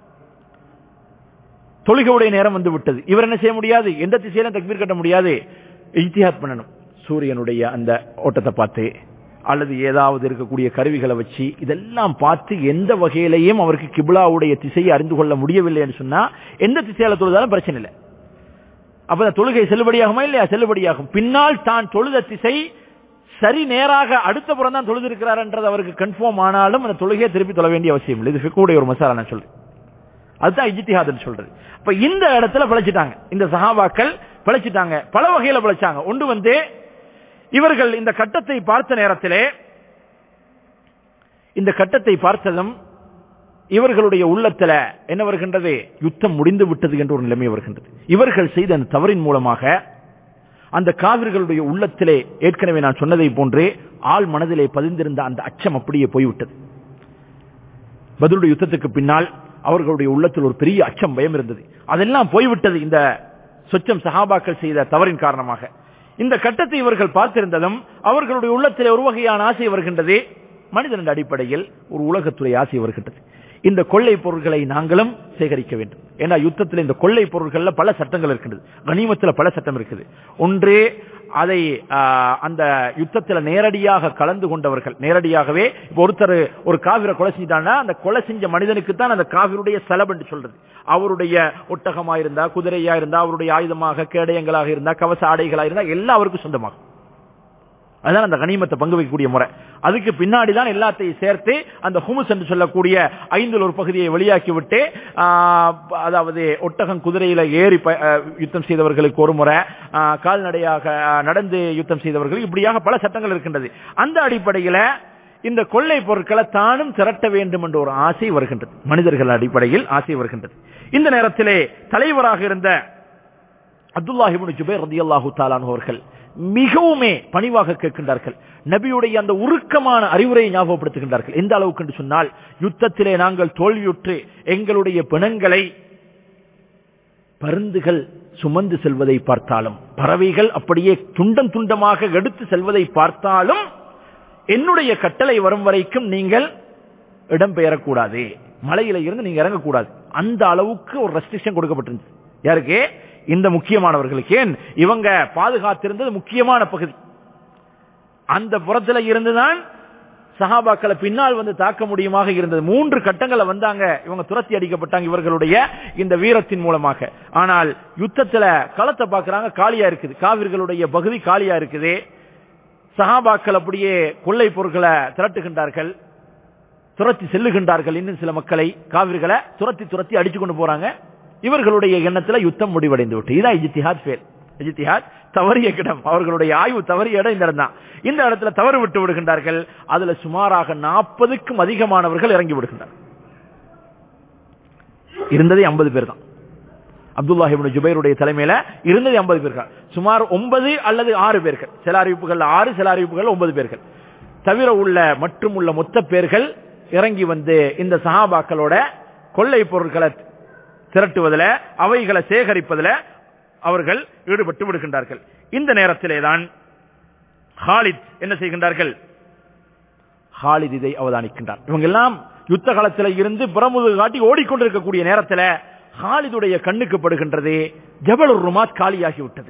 தொழுகையுடைய நேரம் வந்து விட்டது. இவர் என்ன செய்ய முடியாது? எந்த திசையிலும் தக்பீர் கட்ட முடியாது. இஜ்திஹாத் பண்ணணும். சூரியனுடைய அந்த ஓட்டத்தை பார்த்து அல்லது ஏதாவது இருக்கக்கூடிய கருவிகளை வச்சு இதெல்லாம் பார்த்து எந்த வகையிலையும் அவருக்கு கிப்லாவுடைய திசையை அறிந்து கொள்ள முடியவில்லை என்று சொன்னா எந்த திசையில தொழுதாலும் பிரச்சனை இல்லை. அப்ப தொழுகை செல்லுபடியாகுமா இல்லையா? செல்லுபடியாகும். பின்னால் தான் தொழுத திசை சரி நேராக அடுத்த புறம் தான் தொழுது இருக்கிறார் என்றது அவருக்கு கன்ஃபார்ம் ஆனாலும் அந்த தொழுகையை திருப்பி தொழ வேண்டிய அவசியம் இல்லை. இது ஃபிக்ஹுடைய ஒரு மசாலா நான் சொல்றேன். அதுதான் இஜ்திஹாத் சொல்றது. அப்ப இந்த இடத்துல பிழைச்சிட்டாங்க, இந்த சஹாபாக்கள் பிழைச்சிட்டாங்க. பல வகையில பிழைச்சாங்க. ஒன்று வந்து இவர்கள் இந்த கட்டத்தை பார்த்த நேரத்திலே, இந்த கட்டத்தை பார்த்ததும் இவர்களுடைய உள்ளத்துல என்ன வருகின்றது? யுத்தம் முடிந்து விட்டது என்ற ஒரு நிலைமை வருகின்றது. இவர்கள் செய்த அந்த தவறின் மூலமாக அந்த காவிர்களுடைய உள்ளத்திலே ஏற்கனவே நான் சொன்னதை போன்றே ஆள் மனதிலே பதிந்திருந்த அந்த அச்சம் அப்படியே போய்விட்டது. பத்ருடைய யுத்தத்துக்கு பின்னால் அவர்களுடைய உள்ளத்தில் ஒரு பெரிய அச்சம், பயம் இருந்தது. அதெல்லாம் போய்விட்டது இந்த சொச்சம் சஹாபாக்கள் செய்த தவறின் காரணமாக. இந்த கட்டத்தை இவர்கள் பார்த்திருந்ததும் அவர்களுடைய உள்ளத்திலே ஒரு வகையான ஆசை வருகின்றது. மனிதனின் அடிப்படையில் ஒரு உலகத்துறை ஆசை வருகின்றது. இந்த கொள்ளை பொருட்களை நாங்களும் சேகரிக்க வேண்டும். ஏன்னா யுத்தத்தில் இந்த கொள்ளை பொருட்கள்ல பல சட்டங்கள் இருக்கின்றது. கனிமத்தில் பல சட்டம் இருக்குது. ஒன்று, அதை அந்த யுத்தத்தில் நேரடியாக கலந்து கொண்டவர்கள் நேரடியாகவே ஒருத்தர் ஒரு காவிரை கொலை செஞ்சிட்டாங்கன்னா அந்த கொலை செஞ்ச மனிதனுக்கு தான் அந்த காவிருடைய செலவு என்று சொல்றது. அவருடைய ஒட்டகமா இருந்தா, குதிரையா இருந்தா, அவருடைய ஆயுதமாக கேடயங்களாக இருந்தா, கவச ஆடைகளாக இருந்தா எல்லாம் அவருக்கு சொந்தமாகும். அதுதான் அந்த கனிமத்தை பங்கு வைக்கக்கூடிய முறை. அதுக்கு பின்னாடி தான் எல்லாத்தையும் சேர்த்து அந்த ஹுமுஸ் என்று சொல்லக்கூடிய ஐந்தில் ஒரு பகுதியை வெளியாக்கி விட்டு, அதாவது ஒட்டகம் குதிரையில ஏறி யுத்தம் செய்தவர்களுக்கு ஒரு முறை, கால்நடையாக நடந்து யுத்தம் செய்தவர்களுக்கு, இப்படியாக பல சட்டங்கள் இருக்கின்றது. அந்த அடிப்படையில் இந்த கொள்ளை பொருட்களை தானும் திரட்ட வேண்டும் என்ற ஒரு ஆசை வருகின்றது. மனிதர்கள் அடிப்படையில் ஆசை வருகின்றது. இந்த நேரத்திலே தலைவராக இருந்த அப்துல்லாஹ் இப்னு ஜுபைர் ரலியல்லாஹு தஆலா அன்ஹு அவர்கள் மிகவுமே பணிவாக கேட்கின்றார்கள். நபியுடைய அந்த உருக்கமான அறிவுரையை ஞாபகப்படுத்துகின்றார்கள். எந்த அளவுக்கு என்று சொன்னால், யுத்தத்திலே நாங்கள் தோல்வியுற்று எங்களுடைய பிணங்களை பருந்துகள் சுமந்து செல்வதை பார்த்தாலும், பறவைகள் அப்படியே துண்டம் துண்டமாக எடுத்து செல்வதை பார்த்தாலும், என்னுடைய கட்டளை வரும் வரைக்கும் நீங்கள் இடம்பெயரக்கூடாது, மலையில இருந்து நீங்க இறங்கக்கூடாது. அந்த அளவுக்கு ஒரு ரெஸ்ட்ரிக்ஷன் கொடுக்கப்பட்டிருந்தது. யாருக்கு? இந்த முக்கியமானவர்களுக்கு. ஏன்? இவங்க பாதுகாத்திருந்தது முக்கியமான பகுதி. அந்த புறத்துல இருந்துதான் சஹாபாக்களை பின்னால் வந்து தாக்க முடியுமாக இருந்தது. மூன்று கட்டங்களை வந்தாங்க, இவங்க துரத்தி அடிக்கப்பட்டாங்க இவர்களுடைய இந்த வீரத்தின் மூலமாக. ஆனால் யுத்தத்துல களத்தை பார்க்கிறாங்க, காலியா இருக்குது. காவிர்களுடைய பகுதி காலியா இருக்குது. சஹாபாக்கள் அப்படியே கொள்ளை பொருட்களை திரட்டுகின்றார்கள், துரத்தி செல்லுகின்றார்கள். இன்னும் சில மக்களை காவிர்களை துரத்தி துரத்தி அடிச்சு கொண்டு போறாங்க. இவர்களுடைய எண்ணத்தில் யுத்தம் முடிவடைந்து விட்டு, இதான் இஜ்திஹாத் ஃபெயில். இஜ்திஹாத் தவறிய இடம், அவர்களுடைய ஆய்வு தவறிய இடம் இந்த இடம் தான். இந்த இடத்துல தவறு விட்டு விடுகின்றார்கள். அதுல சுமாராக நாற்பதுக்கும் அதிகமானவர்கள் இறங்கி விடுகின்றார்கள். இருந்ததே ஐம்பது பேர் தான். அப்துல்லாஹ் இப்னு ஜுபைருடைய தலைமையில இருந்தது ஐம்பது பேர்கள். சுமார் ஒன்பது அல்லது ஆறு பேர்கள், சில அறிவிப்புகள் ஆறு, சில அறிவிப்புகள் ஒன்பது பேர்கள் தவிர உள்ள மற்றும் உள்ள மொத்த பேர்கள் இறங்கி வந்து இந்த சஹாபாக்களோட கொள்ளை பொருட்களை திரட்டுவதில், அவைகளை சேகரிப்பதில் அவர்கள் ஈடுபட்டு விடுகின்றார்கள். இந்த நேரத்திலே தான் ஹாலித் என்ன செய்கின்றார்கள்? ஹாலித் இதை அவதானிக்கின்றார். இவங்க எல்லாம் யுத்த காலத்தில் இருந்து புறமுது காட்டி ஓடிக்கொண்டிருக்கக்கூடிய நேரத்தில் ஹாலிதுடைய கண்ணுக்கு படுகின்றது, ஜபலுர் ருமாத் காலியாகி விட்டது.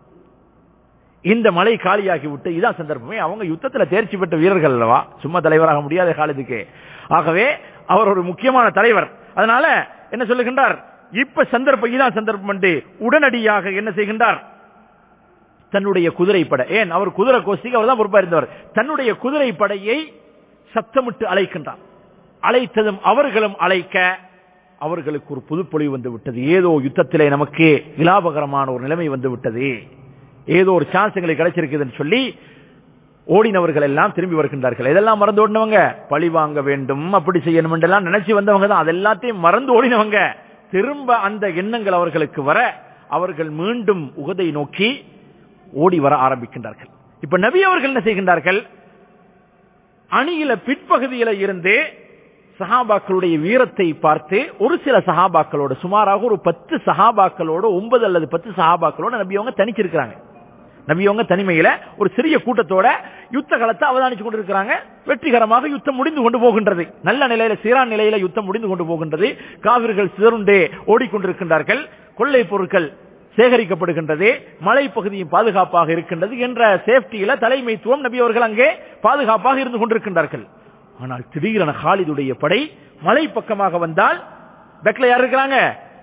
இந்த மலை காலியாகி விட்டு, இதான் சந்தர்ப்பமே. அவங்க யுத்தத்தில் தேர்ச்சி பெற்ற வீரர்கள் அல்லவா, சும்மா தலைவராக முடியாத ஹாலிதுக்கு. ஆகவே அவர் ஒரு முக்கியமான தலைவர். அதனால என்ன சொல்லுகின்றார்? இப்ப சந்தர்ப்பம், இதான் சந்தர்ப்பம் என்று உடனடியாக என்ன செய்கின்றார்? தன்னுடைய குதிரை படை, ஏன் அவர் குதிரை கோஷ்டிக்கு அவர் தான் பொறுப்பா இருந்தவர், தன்னுடைய குதிரை படையை சத்தமிட்டு அழைக்கின்றார். அழைத்ததும் அவர்களும் அழைக்க அவர்களுக்கு ஒரு புதுப்பொழிவு வந்து விட்டது. ஏதோ யுத்தத்திலே நமக்கு இலாபகரமான ஒரு நிலைமை வந்து விட்டது, ஏதோ ஒரு சான்ஸ் எங்களுக்கு கிடைச்சிருக்குதுன்னு சொல்லி ஓடினவர்கள் எல்லாம் திரும்பி வருகின்றார்கள். இதெல்லாம் மறந்து ஓடினவங்க, பழி வாங்க வேண்டும், அப்படி செய்யணும் என்றெல்லாம் நினைச்சு வந்தவங்க தான். அதெல்லாத்தையும் மறந்து ஓடினவங்க திரும்ப அந்த எண்ணங்கள் அவர்களுக்கு வர அவர்கள் மீண்டும் உகதை நோக்கி ஓடி வர ஆரம்பிக்கின்றார்கள். இப்ப நபி அவர்கள் என்ன செய்கின்றார்கள்? அணியில பிற்பகுதியில இருந்து சஹாபாக்களுடைய வீரத்தை பார்த்து ஒரு சில சஹாபாக்களோட, சுமாராக ஒரு பத்து சஹாபாக்களோட, ஒன்பது அல்லது பத்து சஹாபாக்களோட நபி அவங்க தனிச்சிருக்கிறாங்க. நபி அவங்க தனிமையில ஒரு சிறிய கூட்டத்தோட யுத்த காலத்தை அவதானிச்சு கொண்டிருக்கிறாங்க. வெற்றிகரமாக யுத்தம் முடிந்து கொண்டு போகின்றது. நல்ல நிலையில, சீரான நிலையில யுத்தம் முடிந்து கொண்டு போகின்றது. காவிர்கள் சிதறுண்டே ஓடிக்கொண்டிருக்கின்றார்கள். கொள்ளை பொருட்கள் சேகரிக்கப்படுகின்றது. மலை பகுதியும் பாதுகாப்பாக இருக்கின்றது என்ற சேஃப்டியில தலைமைத்துவம் நபி அவர்கள் அங்கே பாதுகாப்பாக இருந்து கொண்டிருக்கின்றார்கள். ஆனால் திடீரென ஹாலிதுடைய படை மலை பக்கமாக வந்தால் பேக்ல யார் இருக்கிறாங்க?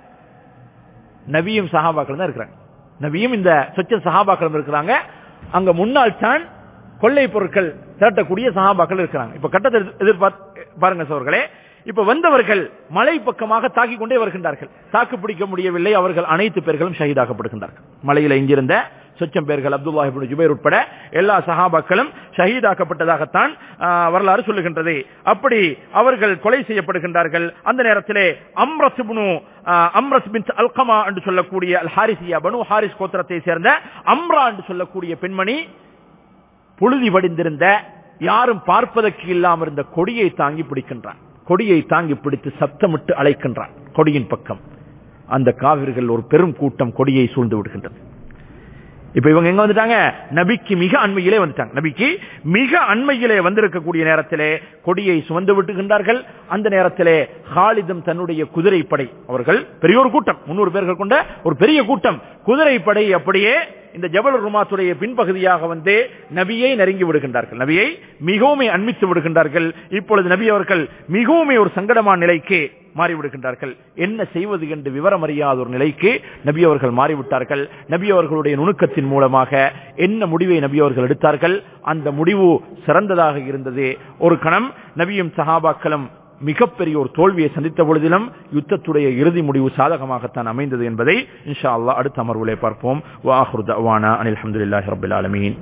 நபியும் சஹாபாக்கள் தான் இருக்கிறாங்க. நபியும் இந்த சொச்ச சஹாபாக்கள் இருக்கிறாங்க. அங்க முன்னாள் தான் கொள்ளை பொருட்கள் திரட்டக்கூடிய சஹாபாக்கள் இருக்கிறாங்க. இப்ப கட்டத்தை எதிர்பார்த்து பாருங்க சோர்களே. இப்ப வந்தவர்கள் மலை பக்கமாக தாக்கிக் கொண்டே வருகின்றார்கள். தாக்கு பிடிக்க முடியவில்லை. அவர்கள் அனைத்து பேர்களும் ஷஹீதாக்கப்படுகின்றார்கள். மலையில இங்கிருந்த சொச்சம் பேர்கள் அப்துல்லாஹ் இப்னு ஜுபைர் உட்பட எல்லா சஹாபாக்களும் ஷஹீதாக்கப்பட்டதாகத்தான் வரலாறு சொல்லுகின்றது. அப்படி அவர்கள் கொலை செய்யப்படுகின்றார்கள். அந்த நேரத்திலே அம்ரஸ் இப்னு அம்ரஸ் பின்த் அல்கமா என்று சொல்லக்கூடிய அல் ஹாரிசியா பனு ஹாரிஸ் கோத்திரத்தை சேர்ந்த அம்ரா என்று சொல்லக்கூடிய பெண்மணி புழுதி வடிந்திருந்த யாரும் பார்ப்பதற்கு இல்லாமல் இருந்த கொடியை தாங்கி பிடிக்கின்றான். கொடியை தாங்கி பிடித்து சத்தமிட்டு அழைக்கின்றான் கொடியின் பக்கம். அந்த காவிர்கள் ஒரு பெரும் கூட்டம் கொடியை சூழ்ந்து விடுகின்றது. இப்ப இவங்க எங்க வந்துட்டாங்க? நபிக்கு மிக அண்மையிலே வந்துட்டாங்க. நபிக்கு மிக அண்மையிலே வந்திருக்கக்கூடிய நேரத்திலே கொடியை சுமந்து விட்டுகின்றார்கள். அந்த நேரத்திலே ஹாலிதும் தன்னுடைய குதிரைப்படை, அவர்கள் பெரிய ஒரு கூட்டம், முன்னூறு பேர்கள் கொண்ட ஒரு பெரிய கூட்டம், குதிரைப்படை அப்படியே இந்த ஜபல் ருமாத்துடைய பின்பகுதியாக வந்து நபியை நெருங்கி விடுகின்றார்கள். நபியை மிகவும் அண்மித்து விடுகின்றார்கள். இப்பொழுது நபி அவர்கள் மிகவும் ஒரு சங்கடமான நிலைக்கு மாறிவிடுகின்றார்கள். என்ன செய்வது என்று விவரம் அறியாத ஒரு நிலைக்கு நபி அவர்கள் மாறிவிட்டார்கள். நபி அவர்களுடைய நுணுக்கத்தின் மூலமாக என்ன முடிவை நபி அவர்கள் எடுத்தார்கள்? அந்த முடிவு சிறந்ததாக இருந்தது. ஒரு கணம் நபியும் சஹாபாக்களும் மிகப்பெரிய ஒரு தோல்வியை சந்தித்த பொழுதிலும் யுத்தத்துடைய இறுதி முடிவு சாதகமாகத்தான் அமைந்தது என்பதை இன்ஷா அல்லாஹ் அடுத்த அமர்விலே பார்ப்போம். வ ஆகிரு தஅவானா அனில் ஹம்துலில்லாஹி ரப்பில் ஆலமீன்.